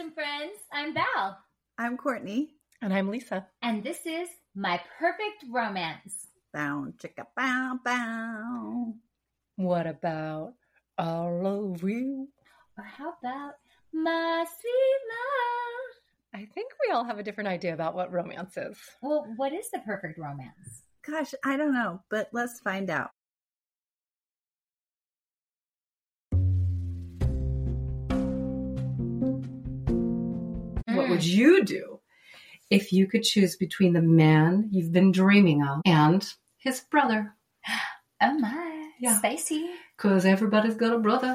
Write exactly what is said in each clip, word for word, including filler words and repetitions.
awesome friends. I'm Val. I'm Courtney. And I'm Lisa. And this is My Perfect Romance. Bow, chicka, bow, bow. What about all of you? Or how about My Sweet Love? I think we all have a different idea about what romance is. Well, what is the perfect romance? Gosh, I don't know, but let's find out. What would you do if you could choose between the man you've been dreaming of and his brother? Oh my, Yeah. spicy. Because everybody's got a brother.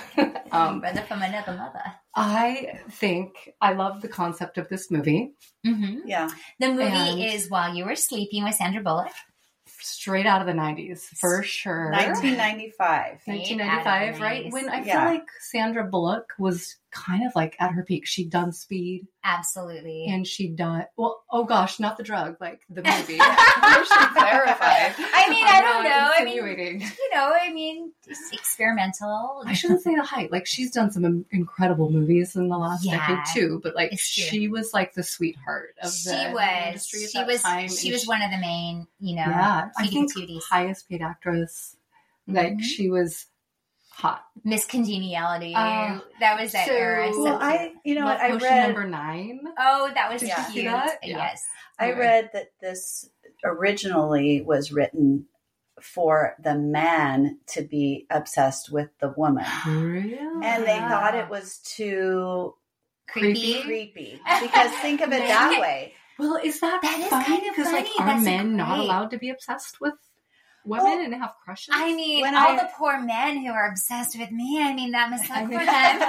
um, brother from another mother. I think I love the concept of this movie. Mm-hmm. Yeah. The movie And- is While You Were Sleeping with Sandra Bullock. Straight out of the nineties, for sure. nineteen ninety-five. nineteen Straight out ninety-five, of the right? nineties. When I Yeah. feel like Sandra Bullock was kind of like at her peak. She'd done Speed Absolutely. and she'd done, well, oh gosh, not the drug, like the movie. I should clarify. I mean, I I'm don't not know. I mean, insinuating. you know, I mean, it's experimental. I shouldn't say the height. Like, she's done some im- incredible movies in the last Yeah, decade too, but like, it's true. she was like the sweetheart of She the was. industry at She that was. time. She and was one of the main, you know, yeah, I cutie think patooties. highest paid actress. Like, Mhm. she was hot. Miss Congeniality. Uh, that was that so- era. So Well, cute. I, you know what, Love I Potion read, number nine. Oh, that was Did you cute. see that? Yeah. Yes. I Anyway. read that this originally was written for the man to be obsessed with the woman. Really? And they Wow. thought it was too Creepy. creepy. Because think of it that way. Well, is that, That is funny? kind of Because like, funny. are That's men not great. allowed to be obsessed with women Well, and have crushes? I mean, When all I- the poor men who are obsessed with me. I mean, that must suck I for mean-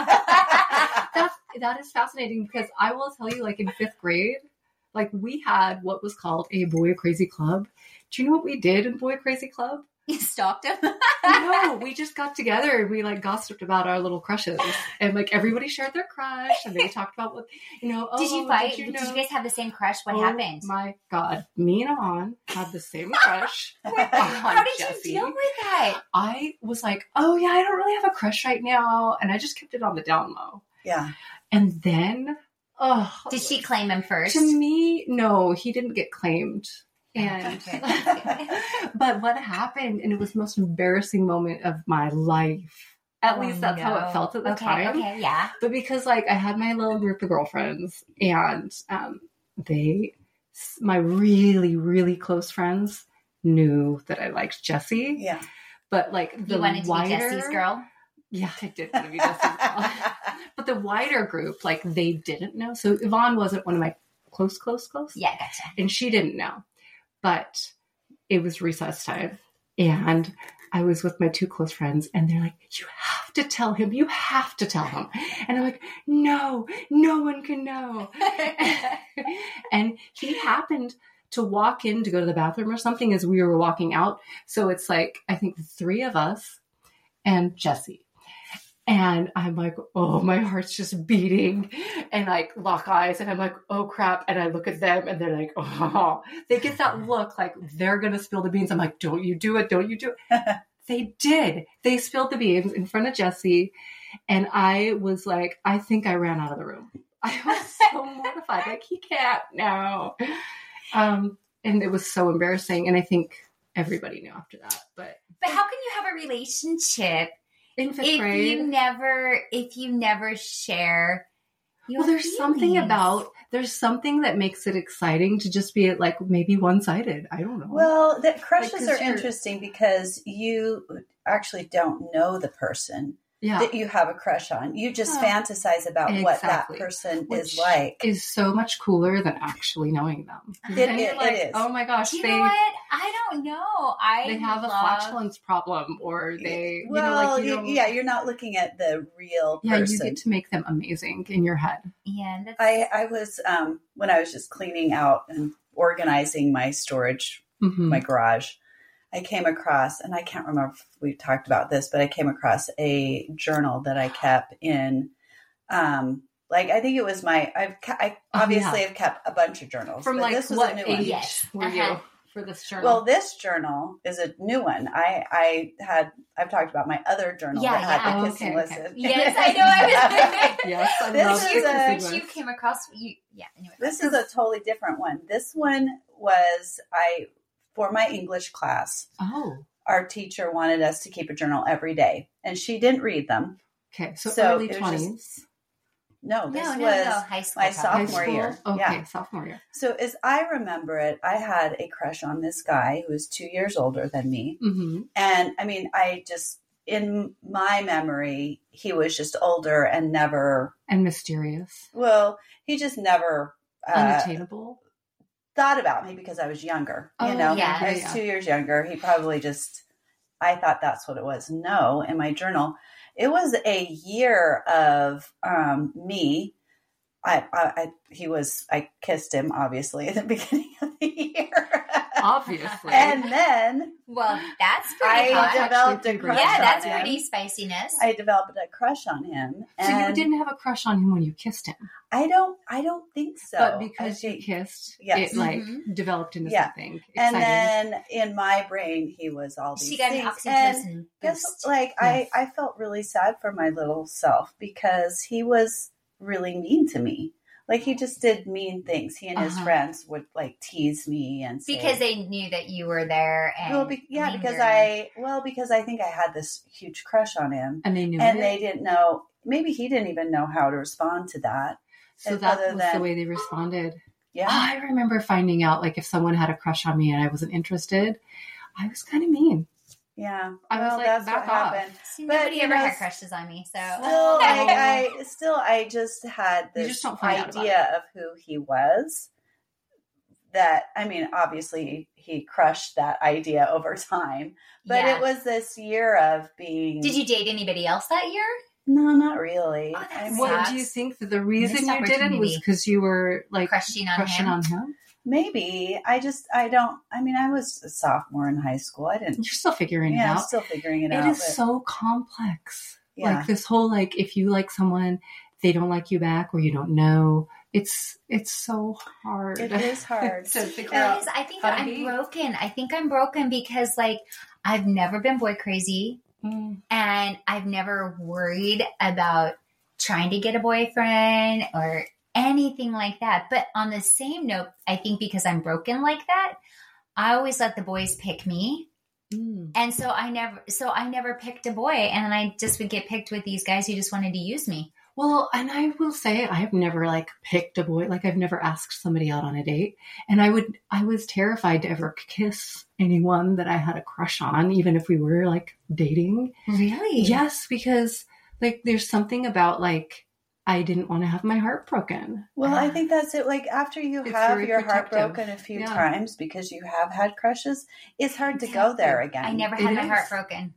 them. That's, that is fascinating because I will tell you, like in fifth grade, like we had what was called a Boy Crazy Club. Do you know what we did in Boy Crazy Club? You stalked him. No, we just got together and we like gossiped about our little crushes, and like everybody shared their crush, and they talked about what you know. Did you oh, fight? Did you, Did know? you guys have the same crush? What Oh happened? My God, me and An had the same crush. on How did Jessie. you deal with that? I was like, oh yeah, I don't really have a crush right now, and I just kept it on the down low. Yeah. And then, oh, Did she claim him first? To me, no, he didn't get claimed. And Okay. but what happened, and it was the most embarrassing moment of my life. At Oh, least that's how no. it felt at the okay, time. Okay, yeah. But because like I had my little group of girlfriends, and um, they, my really really close friends, knew that I liked Jessie. Yeah. But like the You wanted to wider, be Jesse's girl? Yeah, I did want to be Jesse's girl. But the wider group, like they didn't know. So Yvonne wasn't one of my close, close, close. Yeah, gotcha. And she didn't know. But it was recess time. And I was with my two close friends, and they're like, you have to tell him. You have to tell him. And I'm like, no, no one can know. And he happened to walk in to go to the bathroom or something as we were walking out. So it's like, I think the three of us and Jessie. And I'm like, oh, my heart's just beating, and like lock eyes, and I'm like, oh crap. And I look at them, and they're like, oh, they get that look like they're going to spill the beans. I'm like, don't you do it. Don't you do it. They did. They spilled the beans in front of Jessie. And I was like, I think I ran out of the room. I was so mortified. Like, he can't now. Um, and it was so embarrassing. And I think everybody knew after that. But But how can you have a relationship in fifth if grade, you never if you never share your well, there's something feelings? about, there's something that makes it exciting to just be like maybe one-sided. I don't know. Well, that crushes Like, 'cause are you're- interesting because you actually don't know the person yeah. that you have a crush on. You just Yeah. fantasize about what that Exactly. person Which is like. is so much cooler than actually knowing them. It- And it- you're like, it is. oh my gosh, Do you they know what? I don't know. I they have a love, flatulence problem, or they, you know, well, like you you- don't, yeah, you're not looking at the real yeah, person. you get to make them amazing in your head. Yeah, that's, I, I was, um, when I was just cleaning out and organizing my storage, Mhm. my garage, I came across, and I can't remember if we talked about this, but I came across a journal that I kept in, um, like, I think it was my, I've, ke- I Oh, obviously yeah. have kept a bunch of journals. From but like this was what a new age one. Yes. were Uh-huh. you? for this journal? Well, this journal is a new one. I, I had, I've talked about my other journal Yeah, that had yeah. the Oh, kissing okay, okay. listen. Yes, I know. I was yes, I This love is you, a- kissing which you lists. came across. You, yeah. Anyway, This is a totally different one. This one was, I, for my English class, Oh, our teacher wanted us to keep a journal every day, and she didn't read them. okay. So, So early it was twenties. No, this no, no, was no. High school. my talk. High sophomore school? year. Okay, Yeah. sophomore year. So as I remember it, I had a crush on this guy who was two years older than me. Mm-hmm. And I mean, I just, in my memory, he was just older and never, And mysterious. well, he just never uh, Unattainable. thought about me because I was younger. Oh, you know, yeah, I was yeah. two years younger. He probably just, I thought that's what it was. No, in my journal, it was a year of um, me. I, I, I, he was, I kissed him obviously at the beginning of the year. Obviously. And then Well, that's pretty I hot. developed a Actually, crush Yeah, on that's him. pretty spiciness. I developed a crush on him. so you And didn't have a crush on him when you kissed him, I don't, I don't think so. but because I you think- kissed, Yes. it like Mhm. developed into Yeah. something and exciting. then in my brain, he was all these She got an things. And oxytocin guess, boost. like, Yes. I, I felt really sad for my little self because he was really mean to me. Like, he just did mean things. He and his Uh-huh. friends would, like, tease me and say, Because they knew that you were there. And well, be, yeah, because lingered. I, well, because I think I had this huge crush on him. and they knew And it. they didn't know, maybe he didn't even know how to respond to that. so and that other was the than- way they responded. Yeah. I remember finding out like if someone had a crush on me and I wasn't interested, I was kind of mean. Yeah. I was well, like, that's back what off. happened. See, but, nobody you ever know, had crushes on me. So Still, like, I still, I just had You this just don't find out about idea of who he was. That, I mean, obviously he crushed that idea over time, but yeah. it was this year of being. Did you date anybody else that year? No, not really. Oh, that I mean, What sucks. do you think that the reason Missed you didn't was opportunity. because you were like Crushing on crushing him? on him? maybe I just, I don't. I mean, I was a sophomore in high school. I didn't. You're still figuring Yeah, it I'm out. still figuring it, It out. is but- so complex. Yeah. Like this whole like if you like someone, they don't like you back or you don't know. It's it's so hard. It is hard. to figure It out. is. I think how to I'm be. broken. I think I'm broken because, like, I've never been boy crazy, Mm. and I've never worried about trying to get a boyfriend or anything like that. But on the same note, I think because I'm broken like that, I always let the boys pick me. Mm. And so I never, so I never picked a boy, and I just would get picked with these guys who just wanted to use me. Well, and I will say I've never like picked a boy. Like I've never asked somebody out on a date. And I would, I was terrified to ever kiss anyone that I had a crush on, even if we were like dating. Really? Yes, because like there's something about like, I didn't want to have my heart broken. Well, I think that's it. Like after you It's have very your heart protective. broken a few Yeah. times because you have had crushes, it's hard to go there again. I never It had my is. heart broken.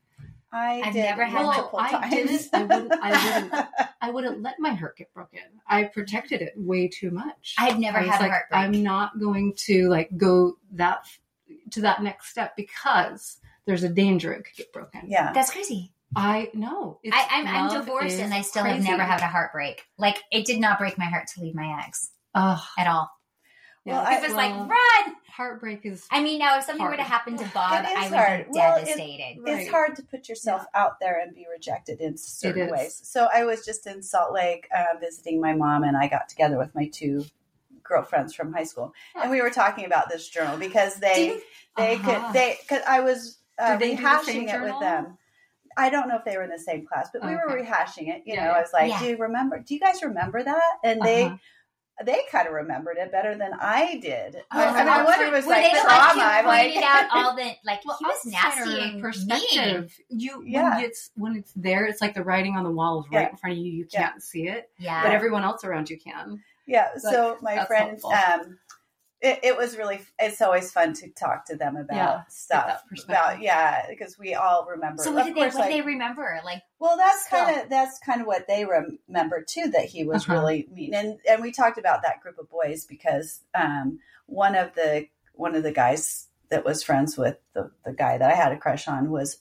I I've did never had my- multiple I times. didn't- I wouldn't- I wouldn't. I wouldn't let my heart get broken. I protected it way too much. I've never I was had a like, heartbreak. I'm not going to like go that to that next step because there's a danger it could get broken. Yeah. That's crazy. I know. It's- I, I'm, I'm love divorced is and I still have crazy. never had a heartbreak. Like, it did not break my heart to leave my ex Ugh. at all. Well, Yeah, I- It was well, like, run! heartbreak is I mean, now if something hard. were to happen to Bob, It is I would hard. be Well, it- devastated. Right. It's hard to put yourself out there and be rejected in certain is. ways. So I was just in Salt Lake uh, visiting my mom, and I got together with my two girlfriends from high school, and we were talking about this journal because they Didn't- they Uh-huh. could they because I was uh, Did they do the rehashing same it journal? with them. I don't know if they were in the same class, but we were Okay. rehashing it. You Yeah, know, yeah. I was like, Yeah. "Do you remember? Do you guys remember that?" And they Uh-huh. they kind of remembered it better than I did. Oh, I, I mean, I I'm wonder if it was Were like they the trauma. ones who I'm like, pointed out all the, like, Well, he was outsider nasty and mean. perspective. You Yeah. when it's when it's there, it's like the writing on the wall is right Yeah. in front of you. You Yeah. can't see it, Yeah. but everyone else around you can. yeah. So my that's friend, helpful. um, it, it was really. It's always fun to talk to them about Yeah, stuff. that perspective. About yeah, because we all remember. So what of did they, course, what did like, they remember? Like, well, that's Still. kind of that's kind of what they remember too. That he was Uh-huh. really mean, and and we talked about that group of boys because um, one of the one of the guys that was friends with the the guy that I had a crush on was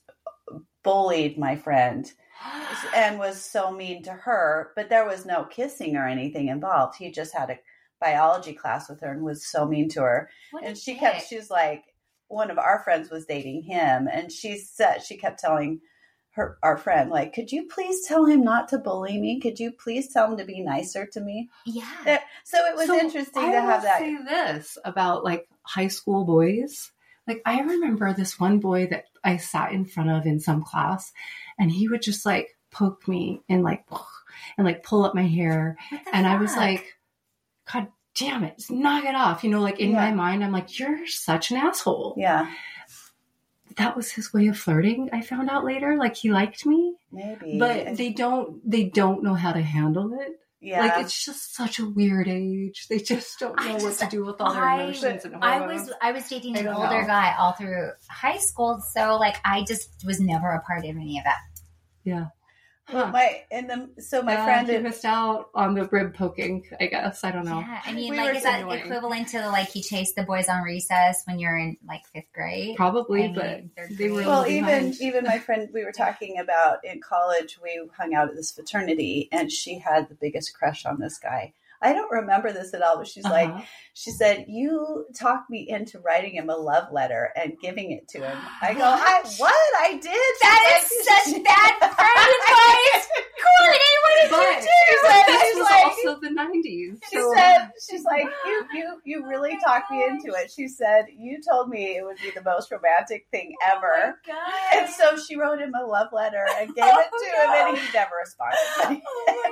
bullied my friend and was so mean to her, but there was no kissing or anything involved. He just had a biology class with her and was so mean to her. what And a she dick. kept, she's like, one of our friends was dating him, and she said she kept telling her our friend, like, could you please tell him not to bully me? Could you please tell him to be nicer to me? Yeah. That, so it was So interesting I to have will that. say this about like high school boys. Like I remember this one boy that I sat in front of in some class, and he would just like poke me and like and like pull up my hair, What the and I was fuck? like, God damn it, just knock it off. You know, like in Yeah. my mind, I'm like, you're such an asshole. Yeah, That was his way of flirting. I found out later, like he liked me, maybe. but they don't. They don't know how to handle it. yeah. Like it's just such a weird age. They just don't I know what just- to do with all their I- emotions and I hormones. was I was dating I an don't older know. guy all through high school, so like I just was never a part of any of that. yeah. Well, Huh. my and the so my Yeah, friend he had- missed out on the rib poking. I guess I don't know. Yeah, I mean, We like, were is that annoying. equivalent to like he chased the boys on recess when you're in like fifth grade? Probably, I mean, but third they were grade. well, little even behind. even my friend, we were talking about in college. We hung out at this fraternity, and she had the biggest crush on this guy. I don't remember this at all, but she's like, Uh-huh. she said, "You talked me into writing him a love letter and giving it to him." I go, "I what? I did." That She's is like- such bad friend advice. Courtney, what did But you do? But this she's was like- also the nineties. She so- said, "She's like, you, you, you really talked me into it." She said, "You told me it would be the most romantic thing ever." Oh And so she wrote him a love letter and gave it to him, and he never responded.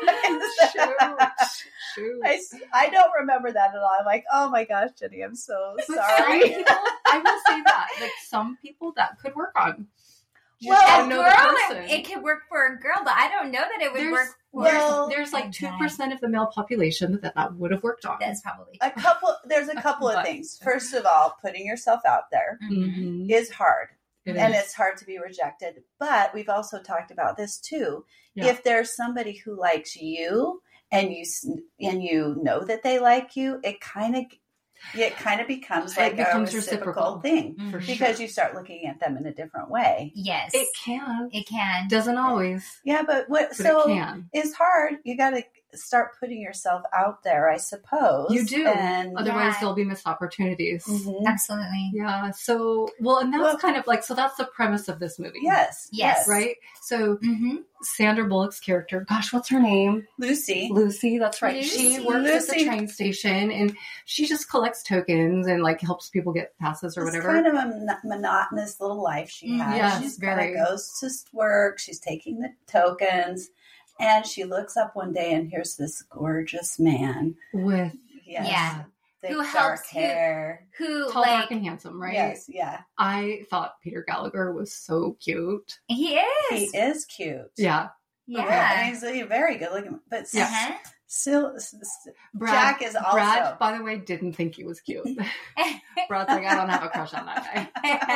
shoot, shoot. I, I don't remember that at all. I'm like, oh my gosh, Jenny, I'm so But some sorry. people, I will say that, like some people that could work on. You Well, just A gotta know girl, the it, person. it could work for a girl, but I don't know that it would There's- work for. well- There's like two Okay. percent of the male population that that would have worked on. That's probably A couple, there's a couple of But- things. First of all, putting yourself out there Mhm. Mhm. is hard. It And is. it's hard to be rejected. But we've also talked about this too. Yeah. If there's somebody who likes you and you s- and you know that they like you, it kind of it kind of becomes It like becomes a reciprocal, reciprocal. thing Mhm. For because sure. you start looking at them in a different way. Yes, It can. It can. Doesn't always, Yeah, but what but so it can. it's hard. You got to start putting yourself out there, I suppose. You do. And Otherwise, Yeah. there'll be missed opportunities. Mhm. Absolutely. Yeah. So, well, and that's Well- kind of like, so that's the premise of this movie. Yes. Yes, yes, Right? So, Mm-hmm. Sandra Bullock's character, gosh, what's her name? Lucy. Lucy, that's right. Lucy. She works at the Lucy. train station and she just collects tokens and like helps people get passes or It's whatever. kind of a mon- monotonous little life she Mm, has. yes, She's very. kind of goes to work. She's taking the tokens, and she looks up one day, and here's this gorgeous man. With Yes, Yeah. thick, Who dark helps- who- hair. Who tall, dark, like and handsome, right? Yes, yeah, I thought Peter Gallagher was so cute. he is. he is cute. Yeah. Yeah. he's a very good looking, but Yeah. Uh-huh. still, s- s- Brad, Jack is also. Brad, by the way, didn't think he was cute. Brad's like, I don't have a crush on that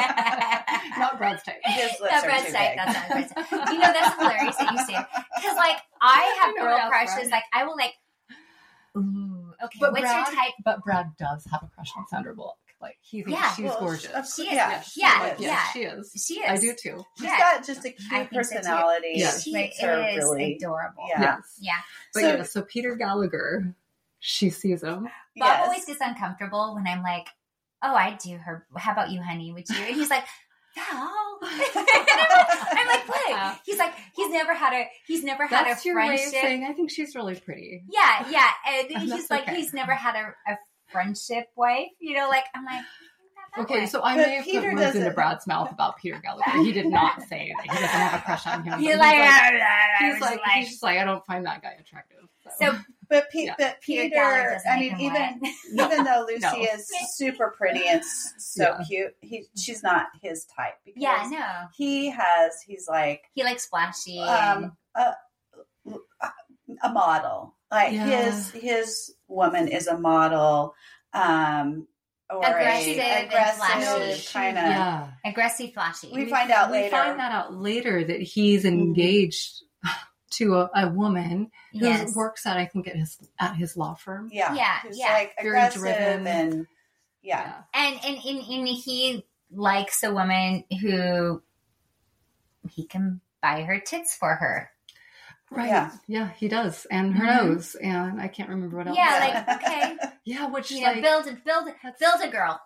guy. Not Brad's type. His lips That are Brad's too type. big. That's not Brad's type. You know, that's hilarious that you say it. Because, like, I have I know, girl that's crushes. Brad. Like, I will, like, ooh, okay, But what's Brad, your type? But Brad does have a crush on Sandra Bullock. Like, he thinks Yeah. she's Well, gorgeous. of- She is. yeah, She- she yeah, is. Yes, yeah. she is. She is. I do too. She's Yeah. got just a I cute think so, too. personality. Yeah. Which She makes her is really. adorable. Yeah. Yes. Yeah. But So- yeah, so Peter Gallagher, she sees him. Bob Yes. always gets uncomfortable when I'm like, oh, I'd do her. How about you, honey? Would you? And he's like, no. I'm like, what? He's like, he's never had a, he's never had That's a your way of friendship. saying, I think she's really pretty. Yeah, yeah. And And he's that's like, okay. he's never had a, a friendship wife. You know, like, I'm like, that Okay, way. so I But may have Peter put words into doesn't- Brad's mouth about Peter Gallagher. He did not say that he doesn't have a crush on him. but he's he's like, like, I he's was like, like, he's just like, I don't find that guy attractive. so But, Pe- Yeah. but Peter Peter, Gallagher doesn't I make mean, him even wet. No. even though Lucy No. is super pretty and s- so Yeah. cute, he she's not his type. Because yeah, no, he has he's like he likes flashy. um a, a model. Like Yeah. his his woman is a model, um, or Aggressive a and aggressive flashy. kind of. Yeah. and aggressive, flashy. We find out we later. Mm-hmm. find that out later that he's engaged to a, a woman who yes. works at, I think, at his at his law firm. Yeah, Yeah, who's yeah. like Very aggressive driven. and yeah. And and, and and he likes a woman who he can buy her tits for her. Right. Yeah. Yeah. he does. And her Mhm. nose. And I can't remember what else. Yeah, like okay, yeah, which you know, like build a build build a girl.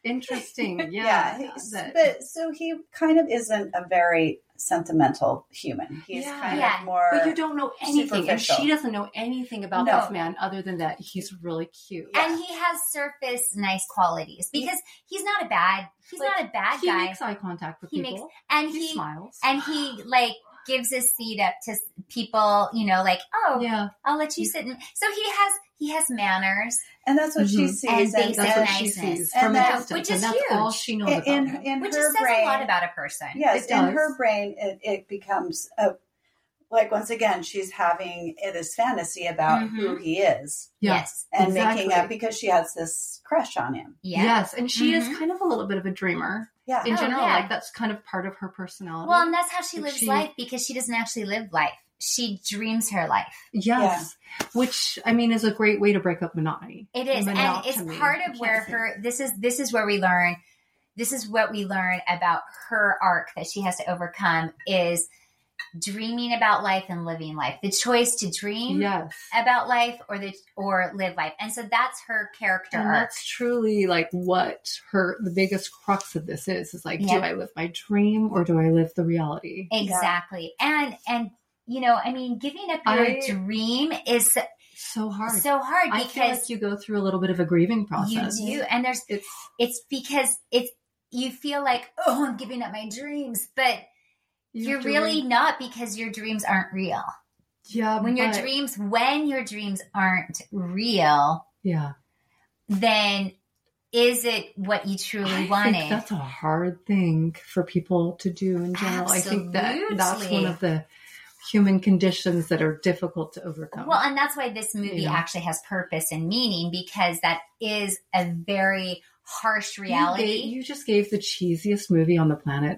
Interesting. Yeah. Yeah, he's- that- but so he kind of isn't a very sentimental human. He's Yeah. kind Yeah. of more. but you don't know anything. And superficial. she doesn't know anything about No. this man other than that he's really cute. And he has surface nice qualities because he's not a bad he's Like, not a bad he guy. makes eye contact with He people. makes and he, he smiles. and he like gives his seat up to people, you know, like, oh, yeah. I'll let you sit in. So he has he has manners. and that's what she Mhm. sees. And And, basic That's what she niceness. sees And from a that- distance. which and is that's all huge. she knows in, about in, him. in Which her just says brain, a lot about a person. yes, It in does. her brain, it, it becomes a, like once again, she's having this fantasy about Mhm. who he is Yeah. Yes. and Exactly. making up because she has this crush on him. Yeah. Yes. And she Mhm. is kind of a little bit of a dreamer Yeah, in Oh, general. yeah. Like that's kind of part of her personality. Well, and that's how she Like lives she- life because she doesn't actually live life. She dreams her life. yes. Which I mean is a great way to break up monotony. It is, and it's Monotony. part You of can't where say her. This is this is where we learn. This is what we learn about her arc that she has to overcome is dreaming about life and living life. The choice to dream Yes. about life or the or live life, and so that's her character And arc. that's truly like what her the biggest crux of this is is like, Yeah. do I live my dream or do I live the reality? Exactly, and and you know, I mean, giving up your I- dream is So hard. so hard I feel because like you go through a little bit of a grieving process. you do, and there's It's it's because it's you feel like, oh, I'm giving up my dreams, but you you're have to really re- not because your dreams aren't real. yeah. When your but- dreams, when your dreams aren't real, yeah. then is it what you truly I wanted? think that's a hard thing for people to do in general. I think that that's Absolutely. one of the human conditions that are difficult to overcome. Well, and that's why this movie Yeah. actually has purpose and meaning because that is a very harsh reality. You, gave- you just gave the cheesiest movie on the planet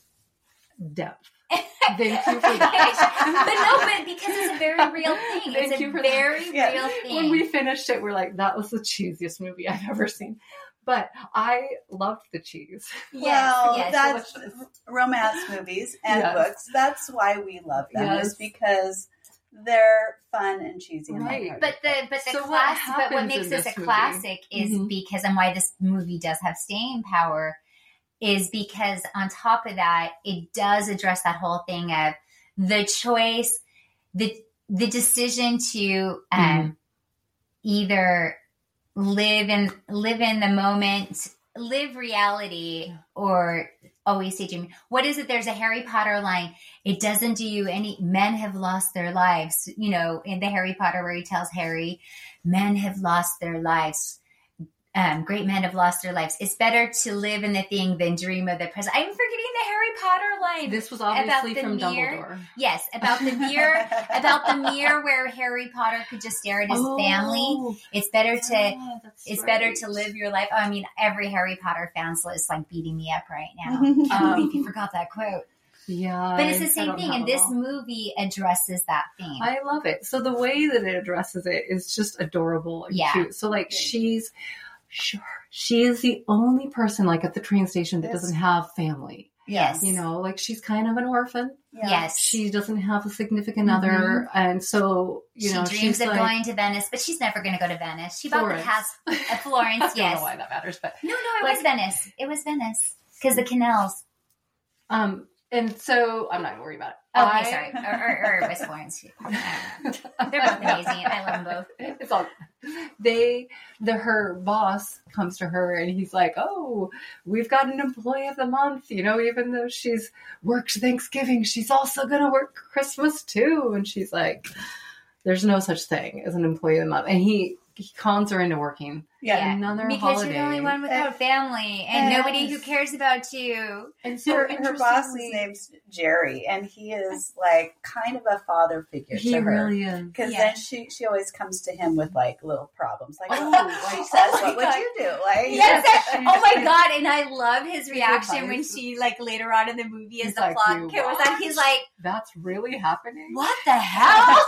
depth. Thank you for that. but no, but because it's a very real thing. Thank It's you a for that. very Yeah. real thing. When we finished it, we're like, that was the cheesiest movie I've ever seen. But I loved the cheese. yes, well, yes. that's delicious. romance movies and Yes. books. That's why we love them, Yes. is because they're fun and cheesy and Right. lighthearted. But the but the So what class but what happens makes in this this a movie? classic is Mhm. because and why this movie does have staying power is because on top of that it does address that whole thing of the choice the the decision to um Mhm. either live in live in the moment live reality Yeah. or always stay dreaming. What is it? There's a Harry Potter line. It doesn't do you any. Men have lost their lives. You know, in the Harry Potter where he tells Harry, men have lost their lives. Um, great men have lost their lives. It's better to live in the thing than dream of the present. I'm forgetting the Harry Potter line. This was About obviously the from mirror. Dumbledore. Yes, about the mirror, about the mirror where Harry Potter could just stare at his family. Oh, It's better to yeah, that's it's right. better to live your life. Oh, I mean, every Harry Potter fan is like beating me up right now. Mhm. Can't Um, believe you forgot that quote. Yeah. But it's the I same don't thing, have and it this all. movie addresses that theme. I love it. So the way that it addresses it is just adorable and Yeah. cute. So like she's sure she is the only person like at the train station that Yes. doesn't have family. Yes. You know, like she's kind of an orphan. Yeah. Yes. She doesn't have a significant other, and so you she know dreams she's of like, going to Venice, but she's never going to go to Venice. She bought Florence. the house at Florence. I don't yes. know why that matters, but No, no, it Like- was Venice. It was Venice because the canals. um, and so I'm not gonna worry about it. Oh, I- okay, sorry. Or, or, or it was Florence. I don't know. They're both amazing. I love them both. It's all they the her boss comes to her and he's like, oh, we've got an employee of the month, you know, even though she's worked Thanksgiving, she's also gonna work Christmas too. And she's like, there's no such thing as an employee of the month. And he he cons her into working Yeah. another because holiday. you're the only one without family and Yes. nobody who cares about you. And so Her, her boss's interestingly- name's Jerry, and he is like kind of a father figure he to her. really is. Because Yeah. then she she always comes to him with like little problems, like Oh, oh, she like, says, oh my "What would God. you do?" Like Yes. She's Oh my like- god! And I love his reaction when advice. she like later on in the movie as He's the like, plot "You was on. He's like, That's really happening. "What the hell?"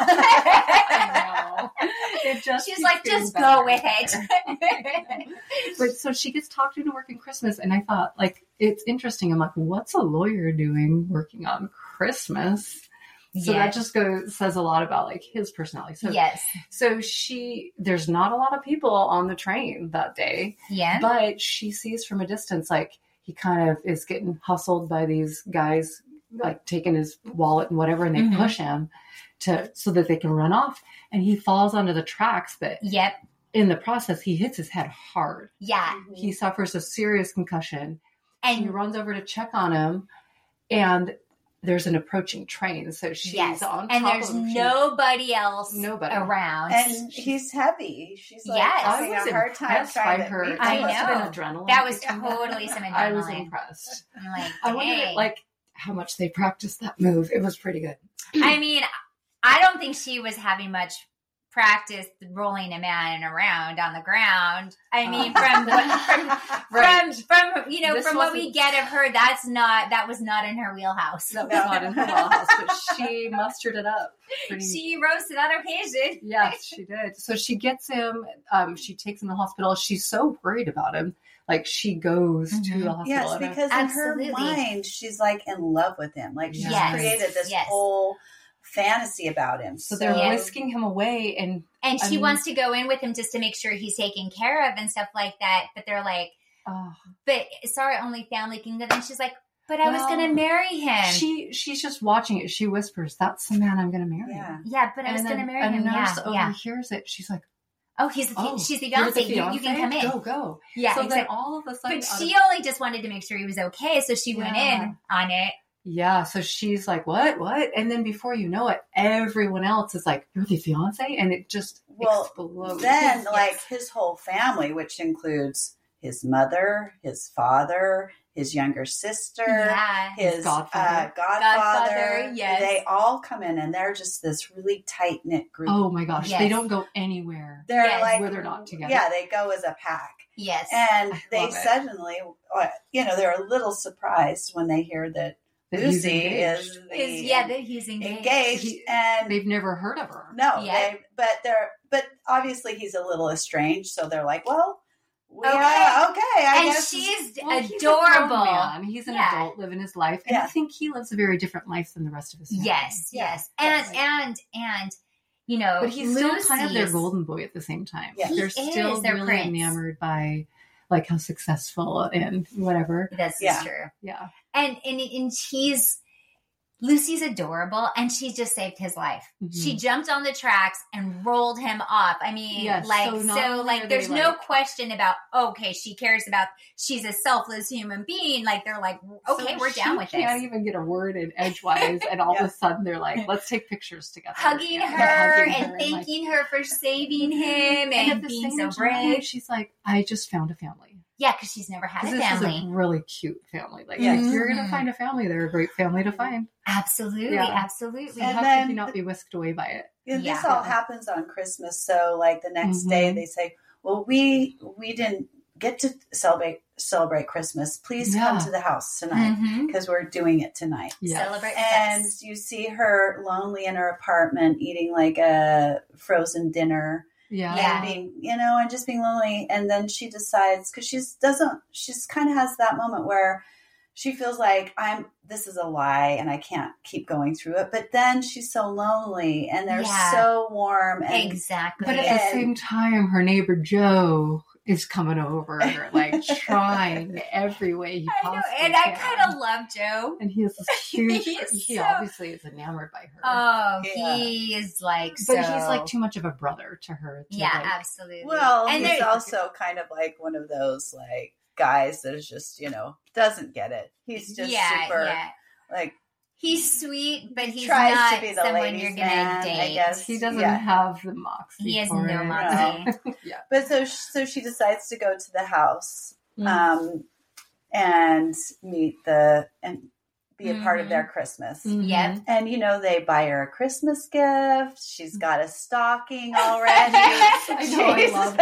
I know. It just She's keeps like, getting "Just better go and with better. it." But so she gets talked into working Christmas, and I thought, like, it's interesting. I'm like, what's a lawyer doing working on Christmas? So Yeah. that just goes says a lot about like his personality. So Yes. so she there's not a lot of people on the train that day, Yeah. but she sees from a distance like he kind of is getting hustled by these guys, like taking his wallet and whatever, and they Mhm. push him to so that they can run off, and he falls onto the tracks. But Yep. in the process, he hits his head hard. Yeah. He suffers a serious concussion. He And runs over to check on him, and there's an approaching train. So she's yes. on top And there's of him. She- nobody else Nobody. around. And he's heavy. She's like Yes. having I was a hard time impressed trying by to her. reach I That must have know. been adrenaline. That was kicking. totally some I was adrenaline. impressed. I'm like, I wonder, dang. like, how much they practiced that move. It was pretty good. I mean, I don't think she was having much practice rolling a man around on the ground. I mean, Uh, from what, from, Right. from from you know This from what we wasn't- get of her, that's not that was not in her wheelhouse. That was not in her wheelhouse, but she mustered it up. Pretty, She roasted on occasion. yes, she did. So she gets him. Um, she takes him to the hospital. She's so worried about him. Like she goes to Mhm. the hospital. Yes, and I- because Absolutely. in her mind, she's like in love with him. Like she's Yes. created this Yes. whole fantasy about him. so they're Yeah. whisking him away, and And she Um, wants to go in with him just to make sure he's taken care of and stuff like that. But they're like, oh, but sorry, only family can go. And she's like, but I was Well, going to marry him. she she's just watching it. She whispers, "That's the man I'm going to marry." Yeah. yeah, but I was And going to then marry a him. nurse Yeah, yeah. overhears it. She's like, Oh, he's the, "Oh, she's the you're fiance. You, you can come in. Go, go." Yeah, so exactly. then all of a sudden, But out she of- only just wanted to make sure he was okay, so she went Yeah. in on it. yeah, so she's like, "What? What?" And then before you know it, everyone else is like, "You're the fiance," and it just Well, explodes. Then, Yes. like his whole family, which includes his mother, his father, his younger sister, Yeah. his, His godfather, godfather. uh, godfather, Godfather, yes. they all come in, and they're just this really tight knit group. Oh my gosh, Yes. they don't go anywhere. they're yes. like Where they're not together. Yeah, they go as a pack, Yes. and I they love it. suddenly, uh, you know, they're a little surprised when they hear that That he's Lucy engaged. is the Is, yeah, that he's engaged. engaged, He- and They've never heard of her. no, Yeah. they, but they're, but obviously he's a little estranged, so they're like, well, we Okay. are okay. I And guess she's Well, he's a grown adorable. man. He's an Yeah. adult living his life, and I Yeah. think he lives a very different life than the rest of his family. Yes, Yeah. yes. And, Yes. and, and, you know, But he's still kind of their Lucy's- golden boy at the same time. Yeah. They're He still is their really prince. enamored by like how successful and whatever. This Yeah. is true. Yeah. And, and, and he's, Lucy's adorable, and she just saved his life. Mhm. She jumped on the tracks and rolled him off. I mean, Yes, like, so so, not only like, are there's they, no like- question about, okay, she cares about, she's a selfless human being. Like, they're like, okay, So we're down she with can't this. even get a word in edgewise, and all Yeah. of a sudden they're like, "Let's take pictures together." Hugging Yeah. her Hugging and her like- thanking her for saving him and and, at the being same so brave. time, she's like, "I just found a family." Yeah, because she's never had Because a this family. is a really cute family. Like, Yes. if you're gonna Mhm. find a family, they're a great family to find. Absolutely, Yeah. absolutely. And How then could you not be whisked away by it? Yeah, Yeah. this all happens on Christmas. So, like the next Mhm. day, they say, "Well, we we didn't get to celebrate celebrate Christmas. Please come Yeah. to the house tonight Mhm. because we're doing it tonight." Yes. Celebrate with And us. you see her lonely in her apartment, eating like a frozen dinner, Yeah. Yeah. and being, you know, and just being lonely. And then she decides, because she's doesn't, she's kind of has that moment where she feels like I'm, this is a lie and I can't keep going through it. But then she's so lonely and they're Yeah. so warm. And Exactly. But at And- the same time, her neighbor Joe is coming over, like trying every way he I know, possibly and I can. kind of love Joe. And he has this huge. He is he so- obviously is enamored by her, Oh, Yeah. he is like but so. he's like too much of a brother to her. To yeah, like, absolutely. well, and he's there- also kind of like one of those like guys that is just, you know, doesn't get it. He's just yeah, super yeah. like, He's sweet, but he's tries to not be the someone ladies' you're gonna man, I date. guess. he doesn't Yeah. have the moxie. He has for no it. moxie. yeah. but so, so she decides to go to the house. Mm. um, and meet the and be a part of Mhm. their Christmas. Mhm. Yep. And you know, they buy her a Christmas gift. She's got a stocking already. I know, I She's- love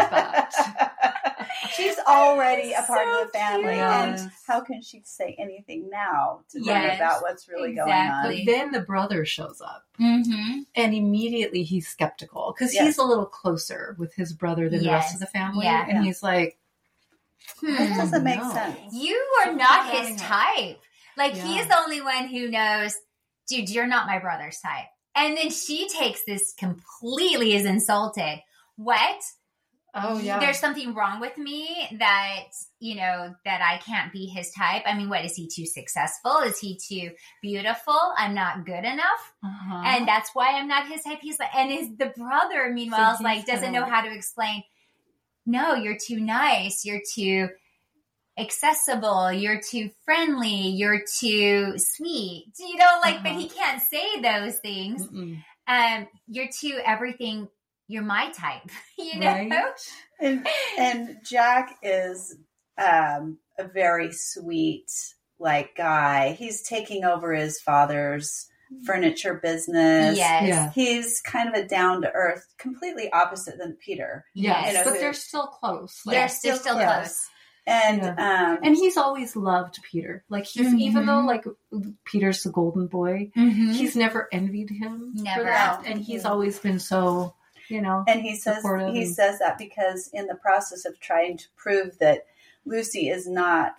that. She's already a part So of the family, cute. and Yes. how can she say anything now to them Yes, about what's really But going exactly. on? then the brother shows up, Mm-hmm. and immediately he's skeptical because Yes. he's a little closer with his brother than the Yes. rest of the family, Yeah. and he's like, That Hmm. doesn't make No. sense. You are not his Having a- type. Like he Yeah. is the only one who knows dude, you're not my brother's type. And then she takes this completely as insulted. What? Oh, yeah. There's something wrong with me that, you know, that I can't be his type. I mean, what, is he too successful? Is he too beautiful? I'm not good enough. Uh-huh. And that's why I'm not his type. He's like, and his, the brother, meanwhile, So is like, doesn't know how to explain, no, you're too nice. You're too accessible. You're too friendly. You're too sweet. You know, like, Uh-huh. but he can't say those things. Mm-mm. Um, you're too everything. You're my type, you know? Right? And, and Jack is um, a very sweet, like, guy. He's taking over his father's furniture business. Yes. Yeah. He's kind of a down to earth, completely opposite than Peter. Yes, Yes. You know, but who- they're still close. They're, they're still still close. close. And Yeah. um, And he's always loved Peter. Like he's Mhm. even though like Peter's the golden boy, Mm-hmm. he's never envied him Never. for that, No. and he's always been so, you know. and he says supportive he and- says that because in the process of trying to prove that Lucy is not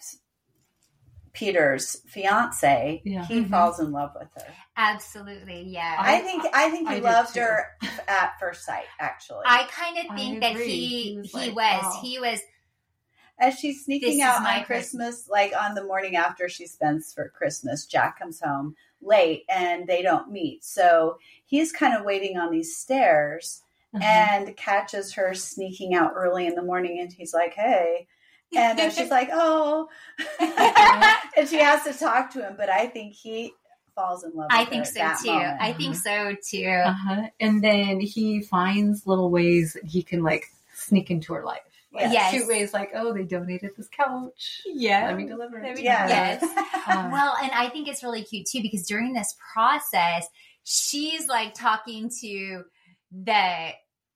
Peter's fiance, Yeah. he Mhm. falls in love with her. Absolutely. Yeah. I, think I think he I did loved too. her at first sight. Actually, I kind of I think that agree. he, He he was was, like, wow. he was, as she's sneaking This is out my on Christmas, like on the morning after she spends for Christmas, Jack comes home late and they don't meet. So he's kind of waiting on these stairs Uh-huh. and catches her sneaking out early in the morning. And he's like, hey. And then she's like, oh. And she has to talk to him. But I think he falls in love with I her think at so that too. moment. I think so too. Uh-huh. And then he finds little ways that he can like sneak into her life. Like, Yes. cute ways like, oh, they donated this couch. Yeah. Let me deliver it. to Yeah. her. Yes. Um, Well, and I think it's really cute too because during this process, she's like talking to the,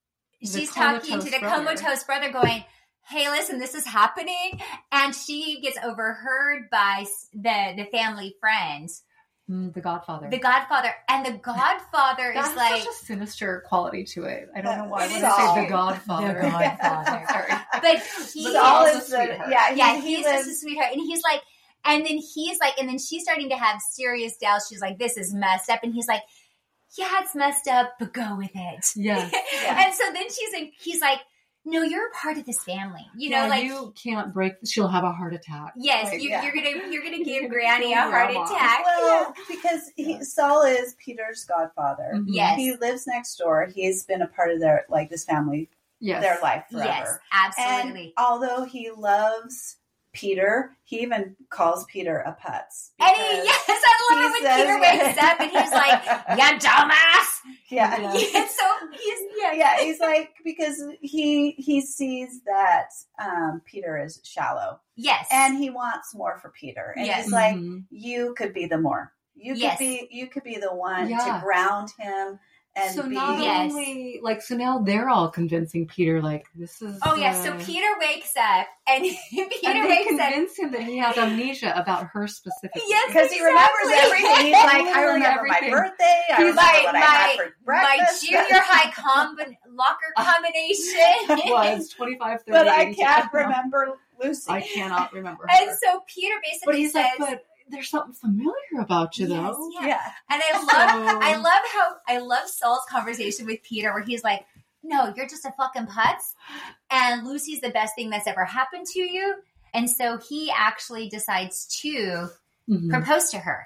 she's talking to comatose the brother. comatose brother going, hey, listen, this is happening. And she gets overheard by s- the, the family friends, mm, the Godfather. the Godfather. And the Godfather That is has like, such a sinister quality to it. I don't know why. It When is I say all- the Godfather. The Godfather. Sorry. but he But all is a is the, sweetheart. yeah, he, yeah, he he's lives, just a sweetheart. And he's like, and then he's like, and then she's starting to have serious doubts. She's like, this is messed up. And he's like, yeah, it's messed up, but go with it. Yes. Yeah. And so then she's like, he's like, no, you're a part of this family. You know, Yeah, like, you can't break. She'll have a heart attack. yes, Like, you, yeah. you're gonna, you're gonna You're give gonna Granny kill a heart Grandma. attack. well, because he, Saul is Peter's godfather. Mhm. Yes. He lives next door. He's been a part of their, like this family, Yes. their life forever. Yes, absolutely. And although he loves Peter, he even calls Peter a putz. And he, because- yes, I love he it when says- Peter wakes up and he's like, "Ya dumbass!" Yeah. Yeah. Yeah, so he's Yeah, yeah, he's like because he he sees that um, Peter is shallow yes, and he wants more for Peter, and Yes. he's like, Mhm. you could be the more, you could Yes. be, you could be the one Yeah. to ground him and so be. not Yes. only like so now they're all convincing Peter like this is. oh yeah. So uh, Peter wakes up and Peter and they wakes up. convince him that he has amnesia about her specifically. Yes, Because he exactly. remembers everything. He's like, I Literally remember everything. my birthday. I He's remember like, what I my- had for My breakfast. junior high combin- locker combination. It was twenty-five, thirty, but I eighty, can't no. remember Lucy. I cannot remember. And her. so Peter basically But he's says, like, but there's something familiar about you, Yes, though. yeah. Yeah. and I love, So- I love how I love Saul's conversation with Peter, where he's like, "No, you're just a fucking putz, and Lucy's the best thing that's ever happened to you." And so he actually decides to Mhm. propose to her,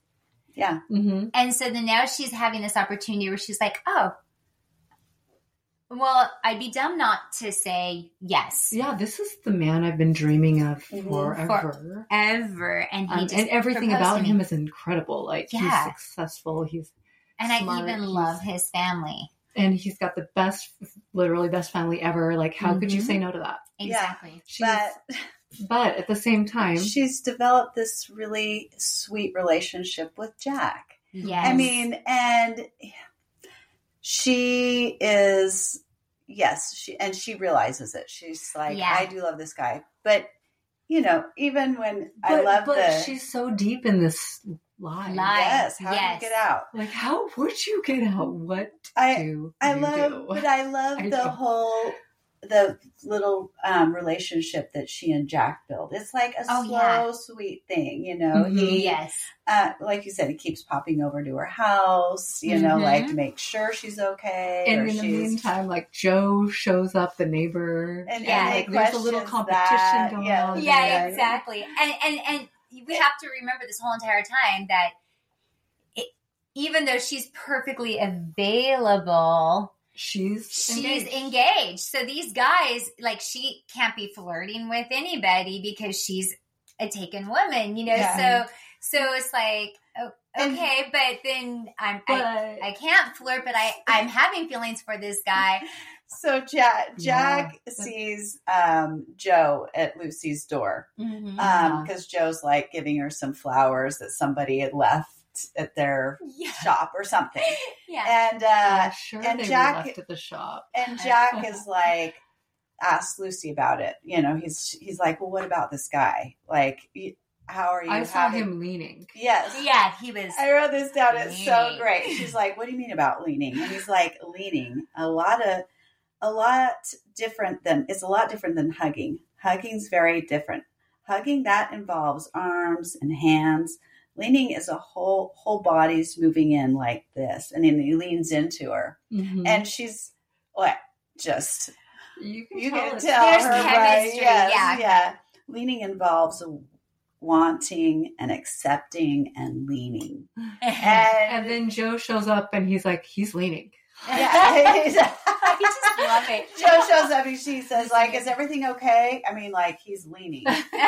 Yeah. Mhm. and so then now she's having this opportunity where she's like, "Oh, well, I'd be dumb not to say yes." Yeah, this is the man I've been dreaming of Mhm. forever. Ever, and he Um, just and everything proposed about to me. him is incredible. Like Yeah. he's successful. He's and I smart, even he's- love his family. and he's got the best, literally best family ever. Like, how could you Mhm. say no to that? Yeah. Exactly. She's, But but at the same time, she's developed this really sweet relationship with Jack. Yes. I mean, and she is, yes, she and she realizes it. She's like, Yeah. I do love this guy, but you know, even when I but, love but the she's so deep in this lie. Lie. yes, how Yes. do you get out? Like, how would you get out? What I do I you love, do? but I love I the don't. whole the little um, relationship that she and Jack build. It's like a Oh, slow, yeah. sweet thing, you know. Mhm. He, Yes. uh, like you said, he keeps popping over to her house, you know, Mhm. like to make sure she's okay. And or in the she's, meantime, like Joe shows up, the neighbor, and, Yeah. and like he there's a little questions competition that. going yeah. on. Yeah, there. exactly. And and and we have to remember this whole entire time that it, even though she's perfectly available, She's she's engaged. engaged. So these guys, like, she can't be flirting with anybody because she's a taken woman, you know. Yeah. So so it's like, oh, And- okay, but then I'm But I, I can't flirt, but I I'm having feelings for this guy. So Jack, Jack Yeah. sees um, Joe at Lucy's door Mm-hmm. um, because Joe's like giving her some flowers that somebody had left at their Yeah, shop or something. yeah. And I'm uh, sure and they Jack- were left at the shop. and Jack is like, ask Lucy about it. You know, he's he's like, well, what about this guy? Like, y- how are you? I saw having... him leaning. Yes. Yeah, he was. I wrote this down. It's so Leaning. great. She's like, what do you mean about leaning? And he's like, leaning. A lot of, a lot different than, it's a lot different than hugging. Hugging's very different. Hugging, that involves arms and hands. Leaning is a whole, whole body's moving in like this. And then he leans into her. Mhm. And she's like, just, you can you tell, can it's tell There's her, right? chemistry, Yes, yeah. yeah. Leaning involves wanting and accepting and leaning. and And, And then Joe shows up and he's like, he's leaning. yeah, I just love it. Joe shows up and she says, like, is everything okay? I mean, like, he's leaning.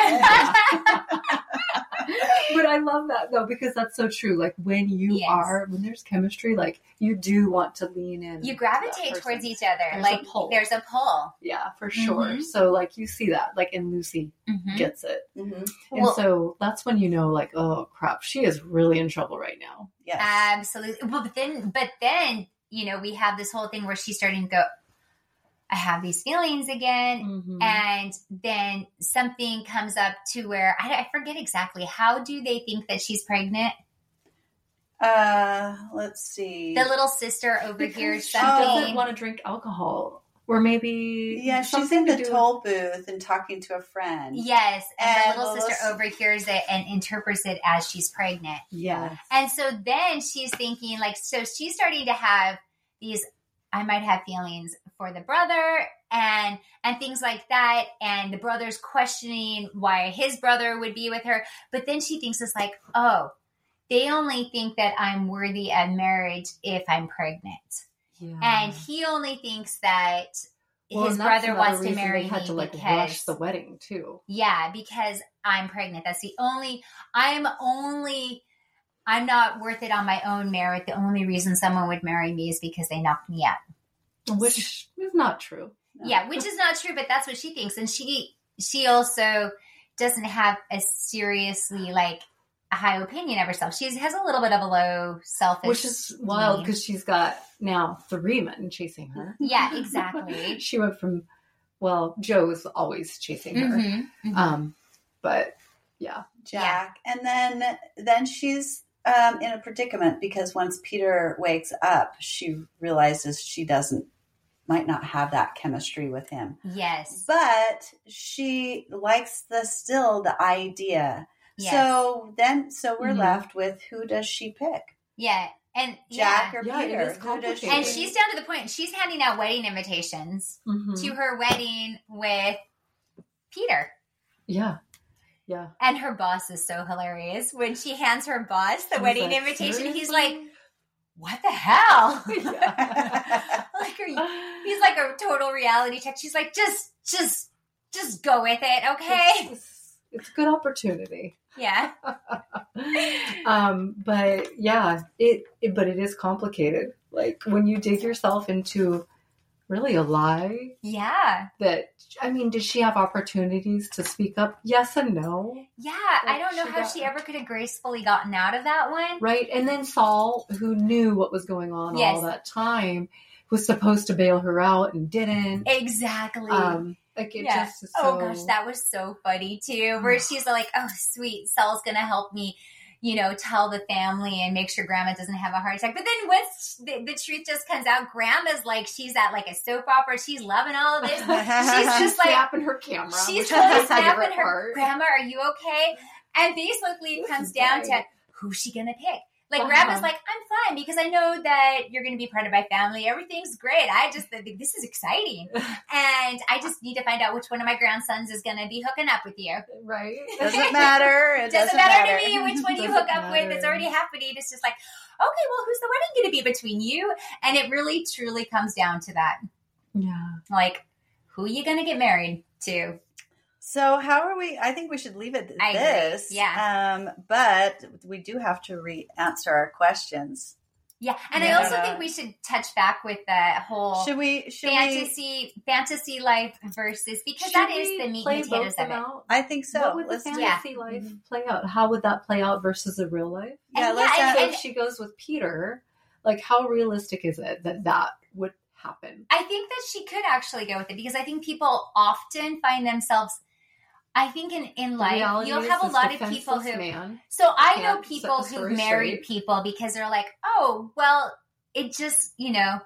But I love that though, because that's so true. Like when you Yes. are, when there's chemistry, like you do want to lean in. You to gravitate that person. towards each other. There's like a pull. there's a pull. Yeah, for sure. Mhm. So like you see that, like and Lucy Mhm. gets it. Mm-hmm. And Well- so that's when you know, like, oh crap, she is really in trouble right now. Yes. Absolutely. Well, but then, but then, you know, we have this whole thing where she's starting to go, I have these feelings again. Mhm. And then something comes up to where I, I forget exactly. How do they think that she's pregnant? uh, let's see. The little sister Because overhears she something. doesn't want to drink alcohol, or maybe yeah, she's something in to the do with- toll booth and talking to a friend. Yes, and, And the little the sister little- overhears it and interprets it as she's pregnant. Yeah. And so then she's thinking, like, so she's starting to have these, I might have feelings for the brother and and things like that. And the brother's questioning why his brother would be with her. But then she thinks it's like, oh, they only think that I'm worthy of marriage if I'm pregnant. Yeah. And he only thinks that Well, his and that's brother another wants to reason marry they had me to like because rush the wedding too. yeah, because I'm pregnant. That's the only, I'm only, I'm not worth it on my own merit. The only reason someone would marry me is because they knocked me out. Which is not true. No. Yeah, which is not true, but that's what she thinks. And she, she also doesn't have a seriously like a high opinion of herself. She has a little bit of a low self-esteem. Which is wild because she's got now three men chasing her. Yeah, exactly. She went from, well, Joe was always chasing her. Mhm, mhm. Um, but yeah. Jack. And then then she's um, in a predicament because once Peter wakes up, she realizes she doesn't, might not have that chemistry with him. Yes. But she likes the still the idea. Yes. So then, so we're Mhm. left with who does she pick? yeah. And Jack yeah. or Yeah, it Peter? is Who does she complicated. And pick? she's down to the point, she's handing out wedding invitations Mhm. to her wedding with Peter. Yeah. Yeah. And her boss is so hilarious. When she hands her boss the He's wedding like, invitation, he's "Seriously?" like, what the hell? Yeah. like, are you, he's like a total reality check. She's like, just, just, just go with it, okay? It's, it's a good opportunity. Yeah. um, but yeah, it, it, but it is complicated. Like when you dig yourself into really a lie Yeah. that, I mean, did she have opportunities to speak up? Yes and no. Yeah. I Like, don't know she how got- she ever could have gracefully gotten out of that one. Right. And then Saul, who knew what was going on Yes. all that time, was supposed to bail her out and didn't. Exactly. Um, like it Yeah. just is Oh so, gosh, that was so funny too. Where she's like, "Oh, sweet, Saul's gonna help me, you know, tell the family and make sure grandma doesn't have a heart attack. But then once the, the truth just comes out, grandma's like, she's at like a soap opera. She's loving all of this. She's just like, snapping her camera. she's which totally is my favorite snapping her, part. grandma, are you okay? And basically it comes down to who's she going to pick? Like, Uh-huh. grandma's like, I'm fine because I know that you're going to be part of my family. Everything's great. I just think this is exciting. And I just need to find out which one of my grandsons is going to be hooking up with you. Right? Doesn't matter. It Doesn't, doesn't, matter, to me which one you Doesn't hook up with. matter. It's already happening. It's just like, okay, well, who's the wedding going to be between you? And it really, truly comes down to that. Yeah. Like, who are you going to get married to? So how are we? I think we should leave it at I agree. this. Yeah. Um, but we do have to re-answer our questions. Yeah. And Yeah. I also think we should touch back with the whole Should we? Should we? fantasy fantasy life versus, because Should that is we the meat play and potatoes both of them it. out? I think so. What would the Let's do Yeah. fantasy life play out? How would that play out versus the real life? Yeah, And let's yeah, have- So and- if she goes with Peter, like how realistic is it that that would happen? I think that she could actually go with it because I think people often find themselves, I think in, in The life, reality you'll is have a this lot of people defenseless who, man. so I know can't people set the who've story married straight. people because they're like, oh, well, it just, you know,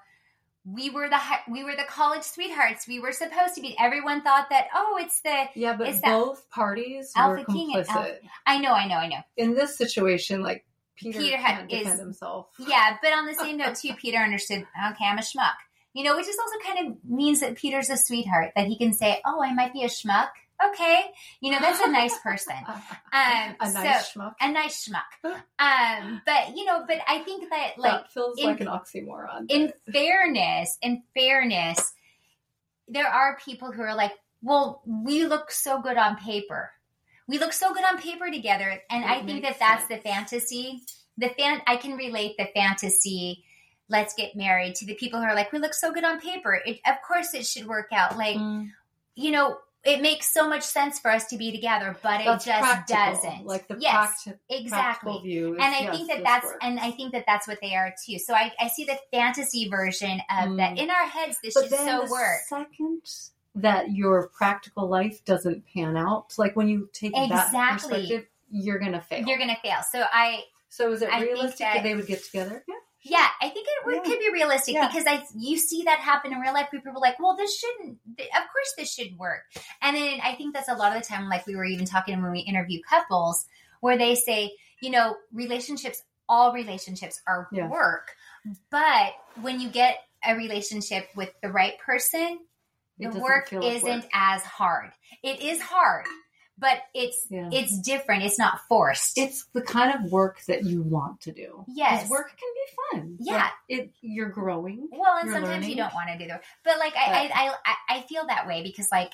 we were the, hi- we were the college sweethearts. We were supposed to be, everyone thought that, oh, it's the, Yeah, but It's that both parties Alpha were King and complicit. Alpha- I know, I know, I know. In this situation, like Peter, Peter had- can't defend is- himself. Yeah, but on the same note, too, Peter understood, okay, I'm a schmuck. You know, which is also kind of means that Peter's a sweetheart, that he can say, oh, I might be a schmuck. Okay. You know, that's a nice person. Um, a so, nice schmuck. a nice schmuck. Um, but, you know, but I think that, like, that feels in- like an oxymoron. in fairness, in fairness, there are people who are like, well, we look so good on paper. We look so good on paper together. And It I think that makes that's sense. the fantasy. The fan, I can relate the fantasy, let's get married, to the people who are like, we look so good on paper. It, of course it should work out. Like, Mm. you know, it makes so much sense for us to be together, but That's it just practical. doesn't. Like the yes, practi- practical exactly. view. Is, And I yes, think that this that's, works. and I think that that's what they are too. So I, I see the fantasy version of Mm. that in our heads. This But should then so the work. second that your practical life doesn't pan out, like when you take that Exactly. perspective, you're gonna fail. You're going to fail. So I, so is it I think realistic that- that they would get together? Yeah. yeah, I think it would, Yeah. could be realistic Yeah. because I, you see that happen in real life. People are like, well, this shouldn't, of course this should work. And then I think that's a lot of the time, like we were even talking when we interview couples, where they say, you know, relationships, all relationships are Yeah. work. But when you get a relationship with the right person, It the doesn't work feel like isn't work. as hard. It is hard, but it's Yeah. it's different. It's not forced. It's the kind of work that you want to do. 'Cause Yes. work can be fun. Yeah. Like, it you're growing. well, and you're sometimes you learning. don't want to do the work. But like I, I, I, I feel that way because like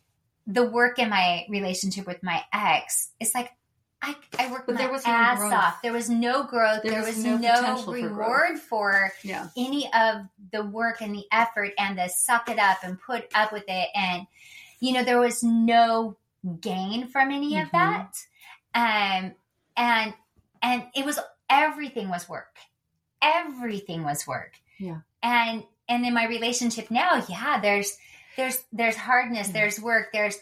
the work in my relationship with my ex, it's like I, I worked But my there was no ass growth. off. There was no growth. There, There was, was no, no potential for reward for Yeah. any of the work and the effort and the suck it up and put up with it. And, you know, there was no gain from any of Mhm. that. Um, and, and it was, everything was work. Everything was work. Yeah. And, and in my relationship now, yeah, there's, there's, there's hardness, Yeah. there's work, there's,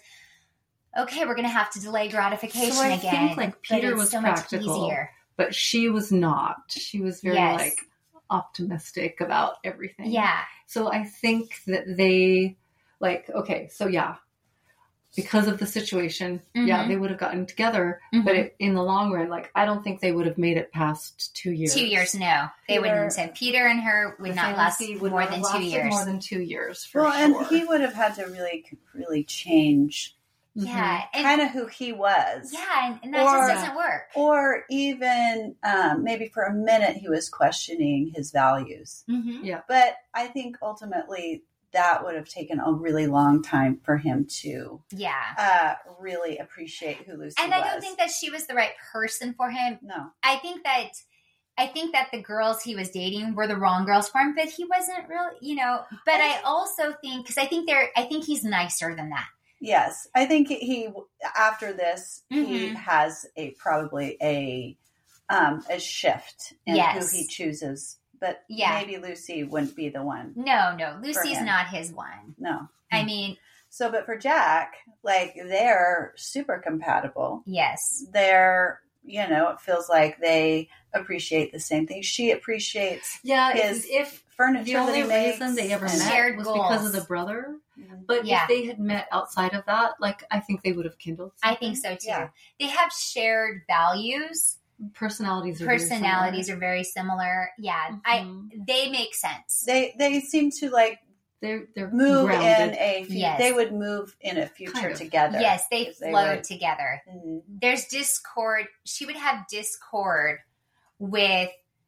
okay, we're going to have to delay gratification So I again. think, like, but Peter it's was so practical. much easier. But she was not. She was very Yes. like optimistic about everything. Yeah. So I think that they like, okay, so yeah, because of the situation, yeah, Mhm. they would have gotten together. Mhm. But it, in the long run, like, I don't think they would have made it past two years. Two years, no. They Peter- wouldn't have. Peter and her would The not last fantasy would more not than have two lasted years. More than two years, for Well, sure. and he would have had to really, really change Yeah. And, kind of who he was. yeah, and, and that Or- just doesn't work. Or even um, maybe for a minute he was questioning his values. Mm-hmm. But I think ultimately that would have taken a really long time for him to Yeah. uh, really appreciate who Lucy And was. I don't think that she was the right person for him. No. I think that I think that the girls he was dating were the wrong girls for him, but he wasn't really, you know, but I also think, because I think they're, I think he's nicer than that. Yes, I think he after this he Mhm. has a probably a um, a shift in Yes. who he chooses, but Yeah. maybe Lucy wouldn't be the one. No, no, Lucy's him. not his one. No. I mean, So, but for Jack, like they're super compatible. yes. They're you know, it feels like they appreciate the same thing. She appreciates Yeah, his if, if furniture. the only that he makes reason they ever and- met Shared was goals. because of the brother. Mhm. But Yeah. if they had met outside of that, like I think they would have kindled. I think so too. Yeah. They have shared values. Personalities are Personalities are very similar. Yeah, I Mhm. they make sense. They they seem to like they're they're move grounded. in a fu- Yes. they would move in a future Kind of. together. Yes, they if they flow would. together. Mhm. There's discord. She would have discord with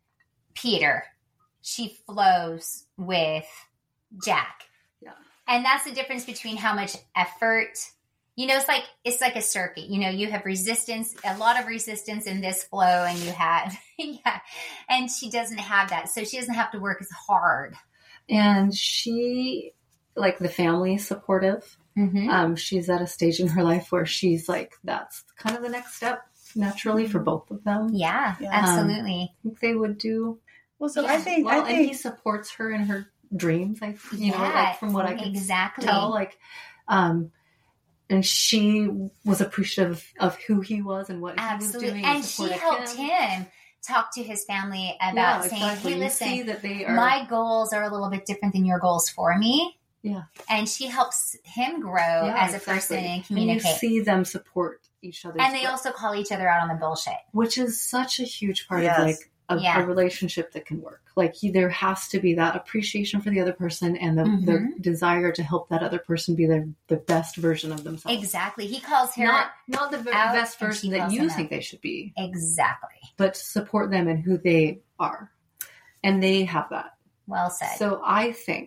Peter. She flows with Jack. Yeah. And that's the difference between how much effort, you know, it's like, it's like a circuit, you know, you have resistance, a lot of resistance in this flow and you have, yeah. And she doesn't have that. So she doesn't have to work as hard. And she, like the family is supportive. Mm-hmm. Um, she's at a stage in her life where she's like, that's kind of the next step naturally for both of them. Yeah, Yeah. absolutely. I think they would do Well, so Yeah. I think well, I and he think supports her in her dreams. I, you know, Yeah, like from what I can exactly. tell, like, um, and she was appreciative of who he was and what Absolutely. he was doing, And she supported helped him. him talk to his family about Yeah, saying, exactly. hey, You listen, see that they are my goals are a little bit different than your goals for me. Yeah. And she helps him grow Yeah, as a exactly. person and And you communicate. see them support each other, And they also call each other out on the bullshit. which is such a huge part Yes. of like a, Yeah. a relationship that can work. Like he, there has to be that appreciation for the other person and the, Mhm. the desire to help that other person be their the best version of themselves. Exactly. He calls her Not not the ve- out best and version she that calls you him think out. they should be, exactly. but support them in who they are, and they have that. Well said. So I think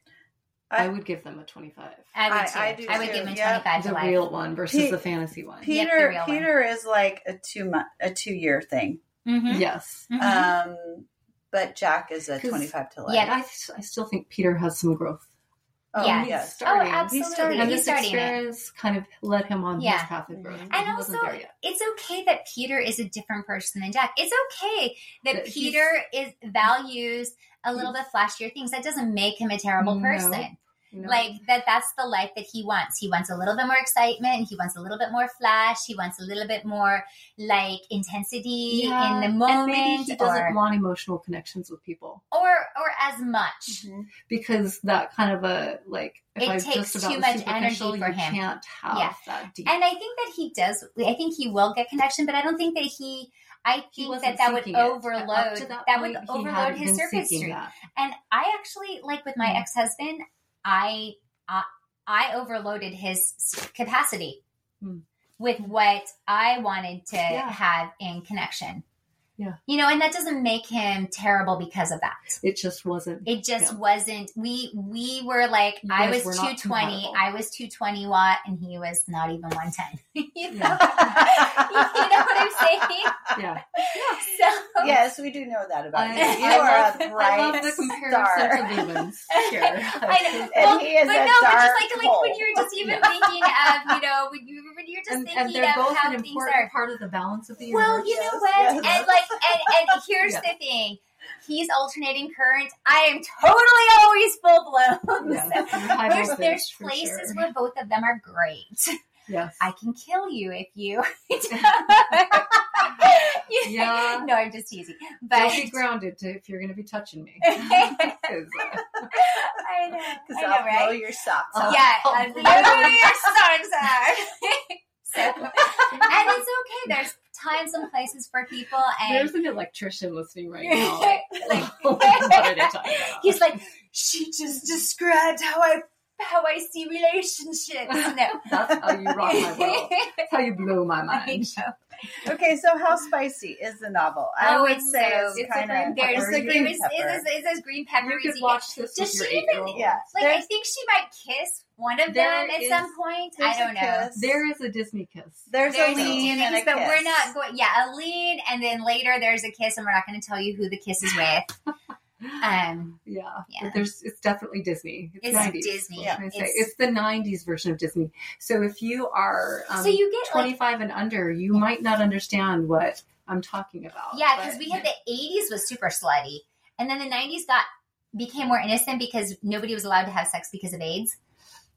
I, I- would give them a twenty-five. I would I- too. I I, do would too. give him a Yeah. twenty-five The to life. real one versus Pe- the fantasy one. Pe- Yep, the Peter real one. Peter is like a two month a two year thing. Mhm. Yes. Mhm. Um, but Jack is a 'Cause- twenty five to life. Yeah. I, I still think Peter has some growth. Oh, Yeah. He's yes. starting. Oh, absolutely. starting. And He's this starting it. experience kind of led him on Yeah. his path of growth. And He And wasn't also, there yet. it's okay that Peter is a different person than Jack. It's okay that That he's- Peter is values a little bit flashier things. That doesn't make him a terrible No. person. You know? Like that that's the life that he wants. He wants a little bit more excitement. He wants a little bit more flash. He wants a little bit more like intensity Yeah, in the and moment, maybe he doesn't or, want emotional connections with people or or as much. Mhm. because that kind of a like if It I'm takes just about too much superficial, energy for you him. can't have Yeah. that deep. And I think that he does. I think he will get connection, but I don't think that he. I He think wasn't that that would seeking it. overload. Up to That, that, would point, he overload hadn't his been circuit seeking street. that. And I actually like with my Mm. ex-husband, I I, I overloaded his capacity Mm. with what I wanted to Yeah. have in connection. Yeah. You know, and that doesn't make him terrible because of that. It just wasn't. It just Yeah. wasn't. We we were like You I guys was were not two twenty. compatible. I was two twenty watt, and he was not even one ten. you know, Yeah. you know what I'm saying? Yeah, So Yes, we do know that about I, you. You I are love, a I bright love the comparison star. to lumens here. I know. And Well, he is but a no, but just dark like like hole. when you're just even Yeah. thinking of, you know, when you when you're just and, thinking and they're of both how an things important are. part of the balance of the universe. Well, you know Yes, what? yes. And like, and, and here's Yeah. the thing: he's alternating current. I am totally always full blown. Yeah, So you're high there's voltage, there's for places sure. where both of them are great. Yes. I can kill you if you. Yeah. No, I'm just teasing. Don't But be grounded to, if you're going to be touching me. 'Cause, uh, I know. Because I know, I'll blow right? your socks Oh. off. Yeah, Oh, I'm blow blowing your your socks off. So, and it's okay. There's times and places for people, and There's an electrician listening right now. like, What are they talking about? he's like, she just described how I how I see relationships. No, That's how you rock my world. That's how you blow my I mind. know. Okay, so how spicy is the novel? I Oh, would it's say so- it's, it's a kind green of pepper. it's a There's, green there's, pepper. it's, it's, it's green pepper. You could watch this Does with she your even- eight-year-old. Yeah, Like, I there's- think she might kiss one of There them at is- some point. I there's a don't know. kiss. There is a Disney kiss. There's, There's a lean a and a kiss, but kiss. we're not going. Yeah, a lean, and then later there's a kiss, and we're not going to tell you who the kiss is with. Um, Yeah, Yeah. but there's it's definitely Disney. It's, it's nineties. Disney. Yeah. I say. It's- It's the nineties version of Disney. So if you are um, so you get like twenty-five and under, you might not understand what I'm talking about. yeah, because but- we had the eighties was super slutty, and then the nineties got became more innocent because nobody was allowed to have sex because of AIDS.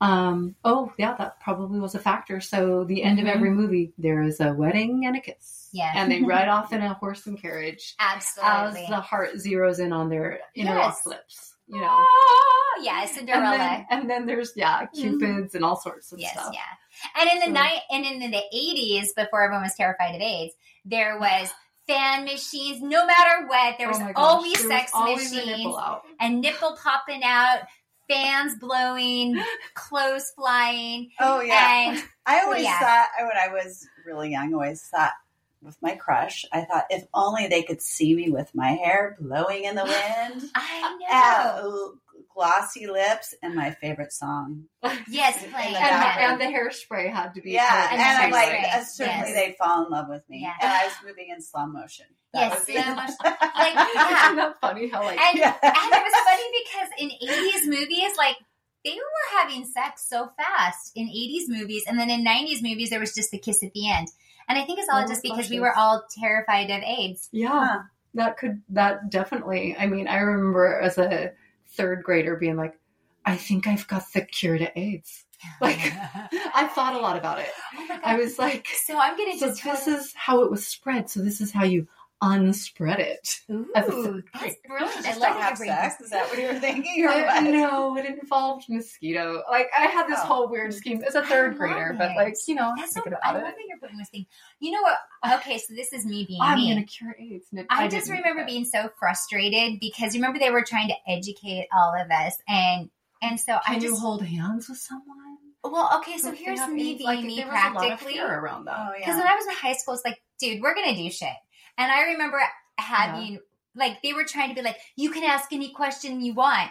Um, oh, yeah, that probably was a factor. So the end Mhm. of every movie, there is a wedding and a kiss. Yeah. And they ride off in a horse and carriage Absolutely. as the heart zeroes in on their interlocked Yes. lips, you know. Oh, yeah, And Cinderella. then, and then there's, yeah, cupids and all sorts of Yes, stuff. yeah. And in the So- night and in the eighties, before everyone was terrified of AIDS, there was fan machines. No matter what, there was Oh my gosh, always there was sex always a machines nipple out. and nipple popping out, fans blowing, clothes flying, Oh yeah. and I always Yeah. thought when I was really young, I always thought with my crush, I thought if only they could see me with my hair blowing in the wind, I know. uh, glossy lips, and my favorite song. Yes, And playing. the And, background. the, and the hairspray had to be. Yeah, And and, the I'm like, hairspray, uh, certainly yes. they'd fall in love with me. Yeah. And I was moving in slow motion. That Yes, would be- slow motion. Like, yeah. Isn't that funny how, like, And, Yeah. and it was funny because in eighties movies, like, they were having sex so fast in eighties movies. And then in nineties movies, there was just the kiss at the end. And I think it's all Oh, just because gosh, we yes. were all terrified of AIDS. yeah, Huh. that could, that definitely, I mean, I remember as a third grader being like, I think I've got the cure to AIDS. Like, I thought a lot about it. Oh my God. I was like, So I'm going to so just this is how it was spread. So this is how you unspread it. Ooh, as a third that's grader. brilliant. I Just love don't your have brain. sex. Is that what you were thinking? Or I, what? no, it involved mosquito. Like, I had this Oh. whole weird scheme as a I third love grader, but it. like, you know, That's so thinking I about love it. that you're putting this thing. You know what? Okay, so this is me being I'm me. gonna cure AIDS. And it- I just didn't, remember but- being so frustrated because remember they were trying to educate all of us, and and so Can I you just hold hands with someone? well, okay, so If they here's have me AIDS? being Like, me there was a lot of practically. fear around that. Oh, Because yeah. when I was in high school, it's like, dude, we're gonna do shit. And I remember having like they were trying to be like, you can ask any question you want.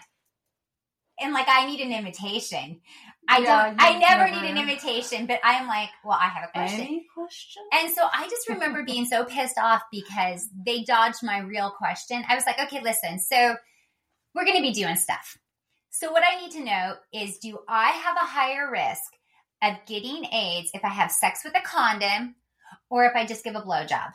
And like I need an invitation. I Yeah, don't I you never never- need an invitation, but I'm like, well, I have a question. Any question? And so I just remember being so pissed off because they dodged my real question. I was like, okay, listen, so we're going to be doing stuff. So what I need to know is, do I have a higher risk of getting AIDS if I have sex with a condom or if I just give a blowjob?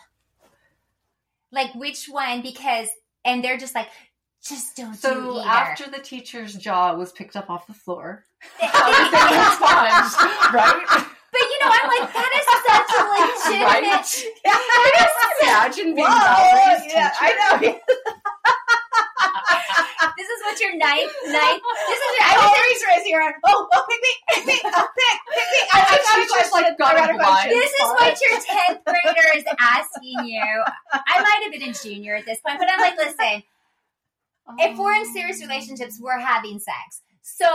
Like which one? Because, and they're just like, just don't do So either. after the teacher's jaw was picked up off the floor, They- how did they respond? Right? But you know, I'm like, that is such a legitimate. Right? Yeah. Imagine being Whoa, Valerie's yeah, teacher. I know. This is what your ninth, ninth. This is your. I I was always raising your hand. Oh, oh, pick me, pick me, oh, pick, pick me. I, I got a She's just, question. like, got I got a a blind. question. This is what your tenth grader is asking you. I might have been a junior at this point, but I'm like, listen, if we're in serious relationships, we're having sex. So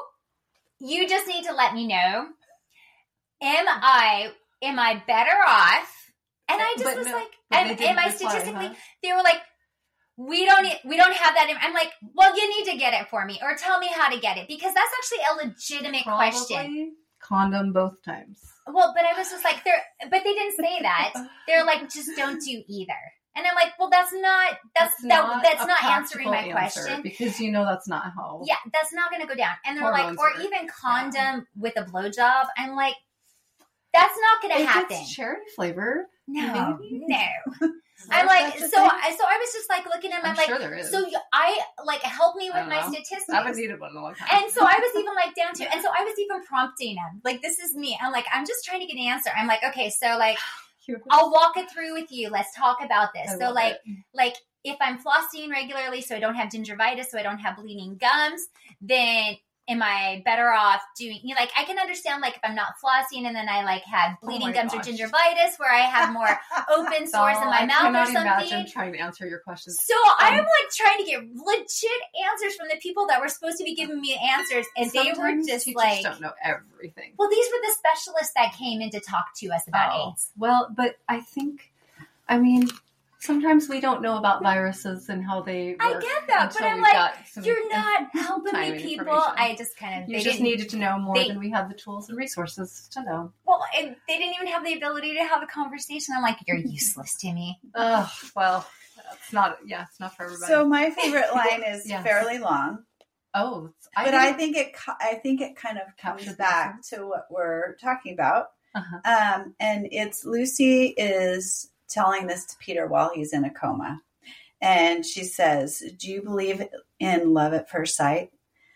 you just need to let me know. Am I am I better off? And I just But was no, like, but am, they didn't am I reply, statistically? huh? They were like, we don't need, we don't have that. In, I'm like, well, you need to get it for me, or tell me how to get it, because that's actually a legitimate question. Probably condom both times. Well, but I was just like, they're, but they didn't say that. They're like, just don't do either. And I'm like, well, that's not, that's, that, that's a not answering my practical answer, question. because you know that's not how. Yeah, that's not going to go down. And they're Hormones like, or work. even condom with a blowjob. I'm like, that's not going to If happen. it's cherry flavored, No, maybe. no. I'm like, so I, so I was just like looking at them, I'm I'm like, sure there is. so you, I like help me I with don't my know. statistics. I haven't needed one in a long time. And so I was even like down to, and so I was even prompting him, like, this is me. I'm like, I'm just trying to get an answer. I'm like, okay, so like, I'll walk it through with you. Let's talk about this. I So love like, it. like if I'm flossing regularly, so I don't have gingivitis, so I don't have bleeding gums, then am I better off doing, you know, like I can understand like if I'm not flossing and then I like have bleeding my gums gosh. or gingivitis where I have more open sores in my I mouth or cannot something. imagine trying to answer your questions. So I'm like trying to get legit answers from the people that were supposed to be giving me answers, and they were Sometimes just teachers like, don't know everything. well, these were the specialists that came in to talk to us about Oh. AIDS. Well, but I think, I mean, sometimes we don't know about viruses and how they work. I get that, but until I'm we've like, got some You're not helping time me, and people. information. I just kind of You they just didn't- needed to know more they- than we have the tools and resources to know. Well, and they didn't even have the ability to have a conversation. I'm like, you're useless to me. Oh, well, it's not, yeah, it's not for everybody. So my favorite line is Yeah. fairly long, oh, it's- but I think it co- I think it kind of comes Captured the back to what we're talking about. Uh-huh. Um, and it's Lucy is telling this to Peter while he's in a coma. And she says, do you believe in love at first sight?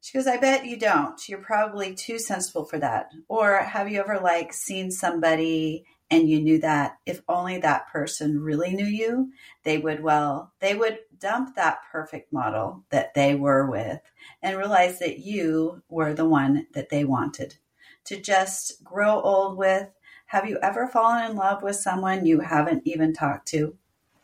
She goes, I bet you don't. You're probably too sensible for that. Or have you ever like seen somebody and you knew that if only that person really knew you, they would, well, they would dump that perfect model that they were with and realize that you were the one that they wanted to just grow old with. Have you ever fallen in love with someone you haven't even talked to?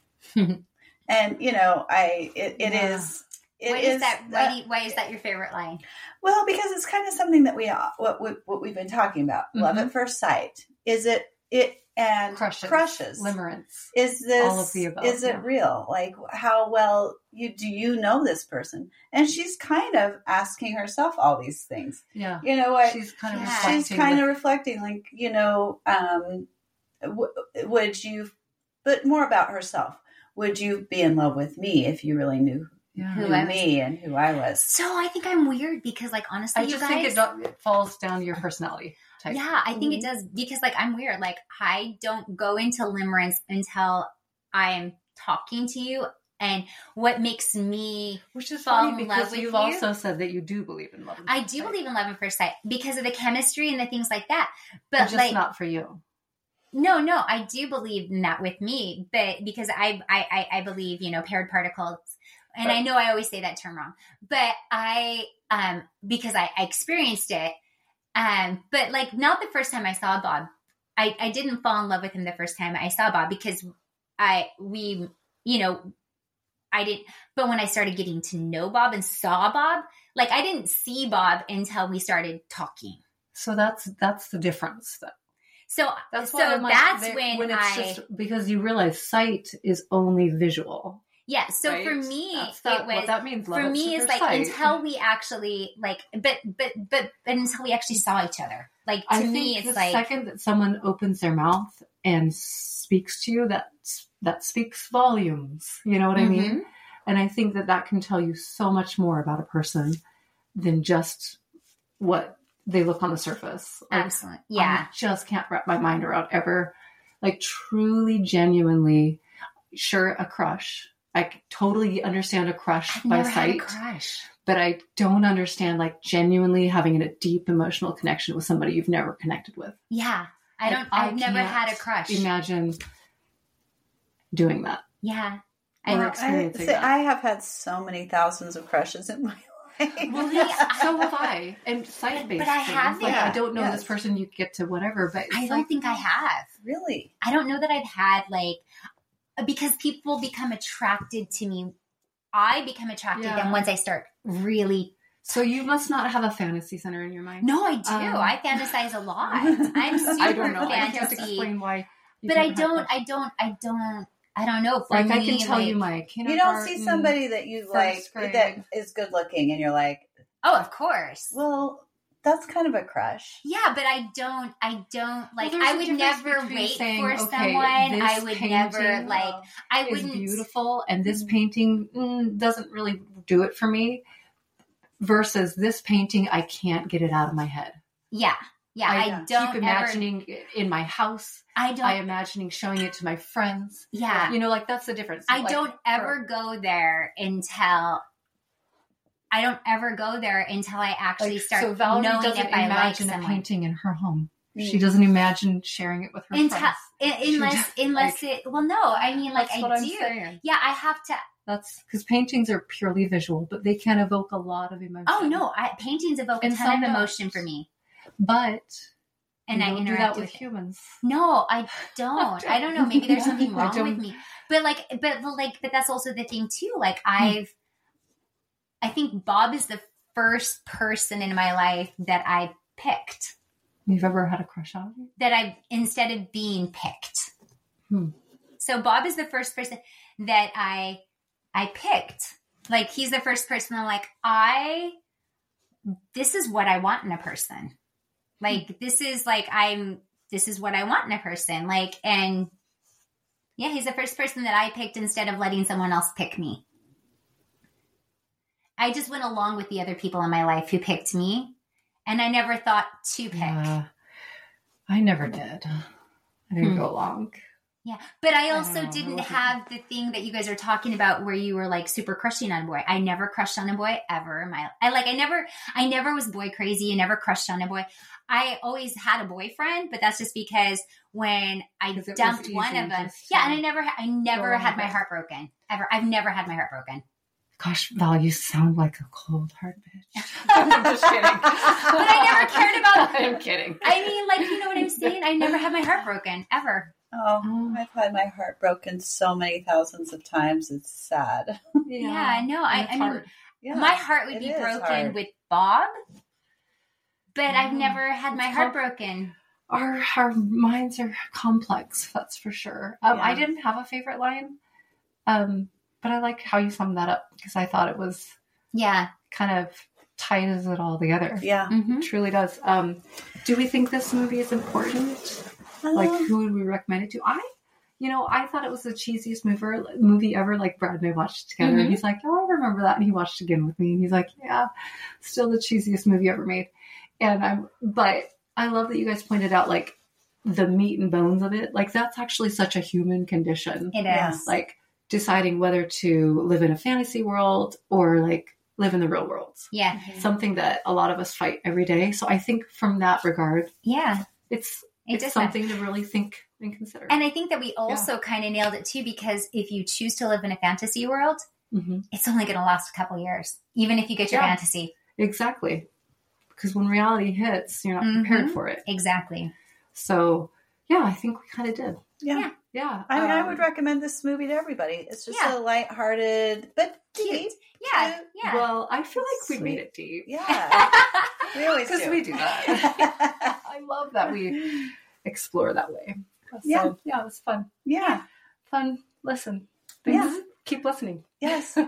And, you know, I, it, it yeah. is, It why is, is that? Why, do you, why is that your favorite line? Well, because it's kind of something that we what we, what we've been talking about. Mm-hmm. Love at first sight. Is it it and crushes, crushes, limerence? Is this all of the above? Is yeah. it real? Like how well you do you know this person? And she's kind of asking herself all these things. Yeah, you know what? She's kind of yeah. reflecting she's kind with... of reflecting. Like you know, um, w- would you? But more about herself. Would you be in love with me if you really knew? Yeah. Who I me and who I was. So I think I'm weird because, like, honestly, I you just guys, think it, do- it falls down to your personality type. Yeah, I think mm-hmm. it does because, like, I'm weird. Like, I don't go into limerence until I'm talking to you, and what makes me which is fall funny in love because with you've you. also said that you do believe in love. I do sight. believe in love at first sight because of the chemistry and the things like that. But, but just like, not for you. No, no, I do believe in that with me, but because I, I, I, I believe, you know, paired particles, and but, I know I always say that term wrong, but I, um, because I, I experienced it, um, but like not the first time I saw Bob, I, I didn't fall in love with him the first time I saw Bob because I, we, you know, I didn't, but when I started getting to know Bob and saw Bob, like I didn't see Bob until we started talking. So that's, that's the difference though. So that's so like, that's when, when it's I just because you realize sight is only visual. Yeah. So right? for me, that's that, it was what that means. Love for me is like sight. until we actually like, but but but but until we actually saw each other. Like to I me, think it's the like second that someone opens their mouth and speaks to you, that that speaks volumes. You know what mm-hmm. I mean? And I think that that can tell you so much more about a person than just what they look on the surface. Like, Absolutely. Yeah. I just can't wrap my mind around ever, like truly, genuinely, sure, a crush. I totally understand a crush I've by never sight, had a crush. but I don't understand like genuinely having a deep emotional connection with somebody you've never connected with. Yeah. I don't, like, I've I never had a crush. Imagine doing that. Yeah. Or I, experiencing I, see, that. I have had so many thousands of crushes in my life. Well, yeah, so have I. And sight-based But I things. haven't. Like, I don't know Yes. this person, you get to whatever, but it's I don't like, think I have. Really? I don't know that I've had like, because people become attracted to me. I become attracted to Yeah. them once I start really. so you must not have a fantasy center in your mind. No, I do. Um, I fantasize a lot. I'm super I don't know. I can't fantasy. explain why. you But I can't have don't, that. I don't, I don't, I don't know. For Like me, I can tell like, you my You kindergarten. don't see somebody that you first like grade. that is good looking and you're like, oh, of course. well, that's kind of a crush. Yeah, but I don't, I don't, like, Well, there's I a would difference never between wait saying, for okay, someone. this I would never, painting like, I is wouldn't. beautiful, and this painting mm, doesn't really do it for me. Versus this painting, I can't get it out of my head. Yeah, yeah, I, I, don't keep imagining it in my house. Ever, I don't, I imagining showing it to my friends. yeah. You know, like that's the difference. I Like, don't ever for- go there until I don't ever go there until I actually like, start so Valerie knowing doesn't if I like imagine a someone. painting in her home. Mm. She doesn't imagine sharing it with her Until, friends. un- unless, just, unless like- it. Well, no, I mean, like That's I what I'm do. saying. Yeah, I have to. That's because paintings are purely visual, but they can evoke a lot of emotion. Oh no, I, paintings evoke And a ton some of don't. emotion for me, But and you I don't do interact that with with humans. No, I don't. I don't know. Maybe there's something I wrong don't- with me. But like, but, but like, but that's also the thing too. Like, Hmm. I've, I think Bob is the first person in my life that I picked. You've ever had a crush on me? That I instead of being picked. Hmm. So Bob is the first person that I, I picked. Like, he's the first person I'm like, I, this is what I want in a person. Like, this is like, I'm, this is what I want in a person. Like, and yeah, he's the first person that I picked instead of letting someone else pick me. I just went along with the other people in my life who picked me, and I never thought to pick. Yeah, I never did. I didn't Hmm. go along. Yeah, but I I also don't know. didn't I have the thing that you guys are talking about where you were like super crushing on a boy. I never crushed on a boy ever. My, I like, I never, I never was boy crazy. I never crushed on a boy. I always had a boyfriend, but that's just because when I Because it was dumped one easy of them, just yeah, to and I never, I never go had with my it. heart broken ever. I've never had my heart broken. Gosh, Val, you sound like a cold hard bitch. I'm just kidding. But I never cared about. I'm kidding. I mean, like, you know what I'm saying? I never had my heart broken ever. Oh, Oh. I've had my heart broken so many thousands of times. It's sad. Yeah, no, I, It's I mean, hard. Yeah, my heart would it be is broken hard. with Bob, but I've Mm. never had my It's heart com- broken. Our our minds are complex. That's for sure. Um, Yeah. I didn't have a favorite line, um, but I like how you summed that up because I thought it was Yeah. kind of ties it all together. Yeah. Mm-hmm. It truly does. Um, do we think this movie is important? Like, Um, who would we recommend it to? I, you know, I thought it was the cheesiest mover, movie ever. Like, Brad and I watched it together, Mhm. and he's like, "Oh, I remember that," and he watched it again with me, and he's like, "Yeah, still the cheesiest movie ever made." And I'm, but I love that you guys pointed out like the meat and bones of it. Like, that's actually such a human condition. It is. Yeah. Like deciding whether to live in a fantasy world or like live in the real world. Yeah. Something that a lot of us fight every day. So I think from that regard, Yeah. it's It it's does something to really think and consider. And I think that we also kind of nailed it too, because if you choose to live in a fantasy world, Mhm. it's only going to last a couple years, even if you get your Yeah. fantasy. Exactly. Because when reality hits, you're not Mhm. prepared for it. Exactly. So yeah, I think we kind of did. yeah. Yeah. Yeah. I mean, I um, would recommend this movie to everybody. It's just Yeah. a lighthearted, but Cute. deep. Yeah. Cute. Yeah. Well, I feel like we Sweet. made it deep. Yeah. We always Because do. we do that. I love that we explore that way. So, Yeah. yeah, it was fun. Yeah. Fun. Listen. Thanks. Yeah. Keep listening. Yes.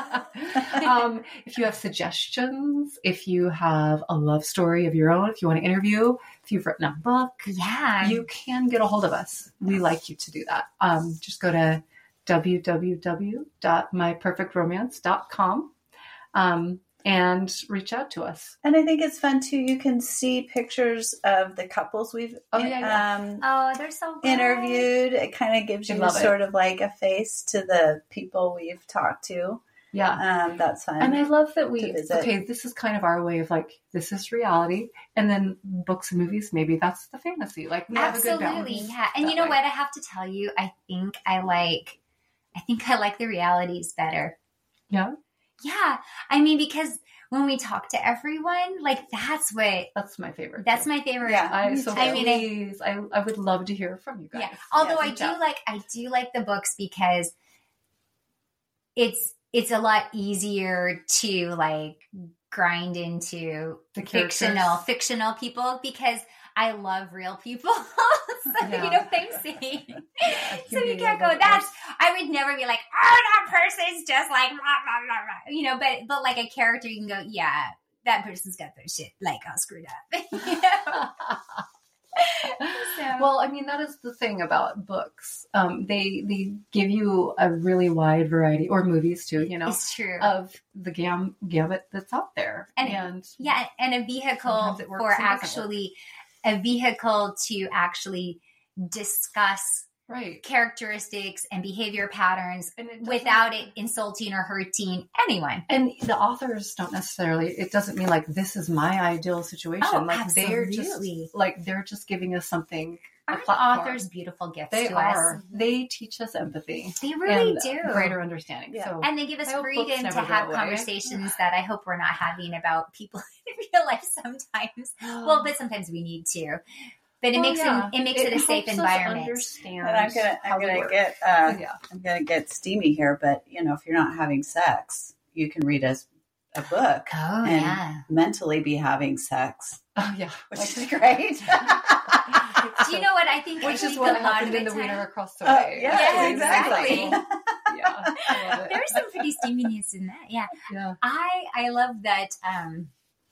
um, if you have suggestions, if you have a love story of your own, if you want to interview, if you've written a book, Yeah. you can get a hold of us. We like you to do that. Um, just go to w w w dot my perfect romance dot com um, and reach out to us. And I think it's fun too. You can see pictures of the couples we've Oh, yeah, yeah. Um, Oh, they're so good. interviewed. It kind of gives I you love it. sort of like a face to the people we've talked to. Yeah. Um, that's fun. And I love that we, to visit. okay, this is kind of our way of like, this is reality. And then books and movies, maybe that's the fantasy. Like, we have a good balance. Absolutely. Yeah. And that you know way. what? I have to tell you, I think I like, I think I like the realities better. Yeah. Yeah. I mean, because when we talk to everyone, like that's what, That's my favorite. that's too. my favorite. Yeah. I, Me so too. I mean, I- please, I, I would love to hear from you guys. Yeah. Although I reach do out. like, I do like the books because it's, it's a lot easier to like grind into The fictional, characters. fictional people because I love real people. So Yeah. you know what I'm saying? So you be can't able go, to- that's, I would never be like, oh, that person's just like, blah, blah, blah, blah. You know, but, but like a character, you can go, yeah, that person's got their shit like all screwed up. You know? So- Well, I mean, that is the thing about books. Um, they they give you a really wide variety, or movies too, you know, It's true. of the gam- gambit that's out there. And- and Yeah, and a vehicle Sometimes it works, for sometimes it actually a vehicle to actually discuss right. characteristics and behavior patterns And it doesn't- without it insulting or hurting anyone. And the authors don't necessarily, it doesn't mean like this is my ideal situation. Oh, like they're absolutely. just like they're just giving us something. a Aren't platform. authors beautiful gifts They to are. us? They teach us empathy. They really and do. greater understanding. Yeah. So And they give us I hope books freedom never to go have away. conversations that I hope we're not having about people in real life sometimes. Well, but sometimes we need to. But it Well, makes yeah. it, it makes it, a safe helps us environment. Understand and I'm gonna, how I'm we gonna work. get, uh, Oh, yeah. I'm gonna get steamy here, but you know, if you're not having sex, you can read a, a book Oh, and yeah. mentally be having sex, Oh yeah. which Like- is great. Do you know what I think? I Which is think what a lot happened of in the the wiener time, across the Uh, way. yeah, Yeah, exactly. Yeah. I love it. There's some pretty steamy news in that. Yeah. Yeah. I I love that um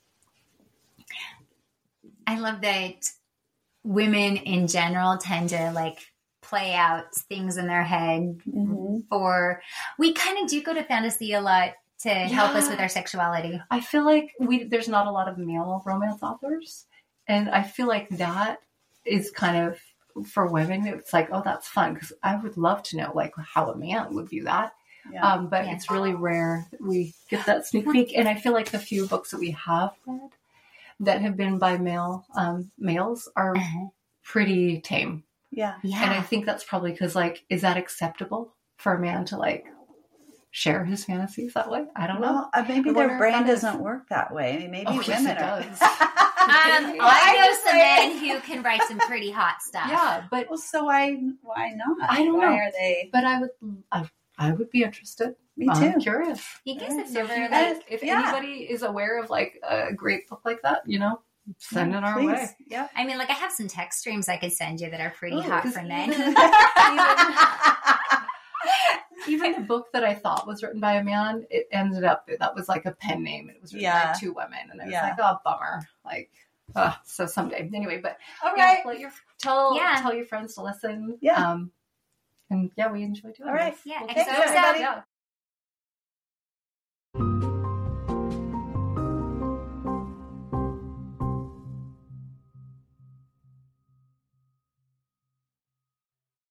I love that women in general tend to like play out things in their head Mhm. for we kind of do go to fantasy a lot to help us Yeah. with our sexuality. I feel like we there's not a lot of male romance authors, and I feel like that is kind of for women, it's like, oh, that's fun. Because I would love to know like how a man would view that. Yeah. Um, but Yeah. it's really rare that we get that sneak peek. And I feel like the few books that we have read that have been by male um, males are Uh-huh. pretty tame. yeah. Yeah. And I think that's probably because, like, is that acceptable for a man to, like, share his fantasies that way? I don't know. Well, uh, maybe I their wonder if brain that is- doesn't work that way. I mean, maybe Oh, yes, women it are. does. Um, I I know just some say- men who can write some pretty hot stuff. Yeah, but Well, so why why not? I don't why know. are they? but I would I, I would be interested. Me I'm too. curious. You guys have So if, never you like guys, if yeah. anybody is aware of like a great book like that, you know, send Yeah, it our please. way. Yeah. I mean, like I have some text streams I could send you that are pretty Ooh, hot 'cause for men. even- Even the book that I thought was written by a man, it ended up that was like a pen name. It was written Yeah. by two women, and I was Yeah. like, oh, bummer. Like, uh, so someday. Anyway, but All yeah, right. let your tell Yeah. tell your friends to listen. Yeah. Um, and yeah, we enjoy doing All right. this. Yeah, Well, X O thank you, X O. everybody. Yeah.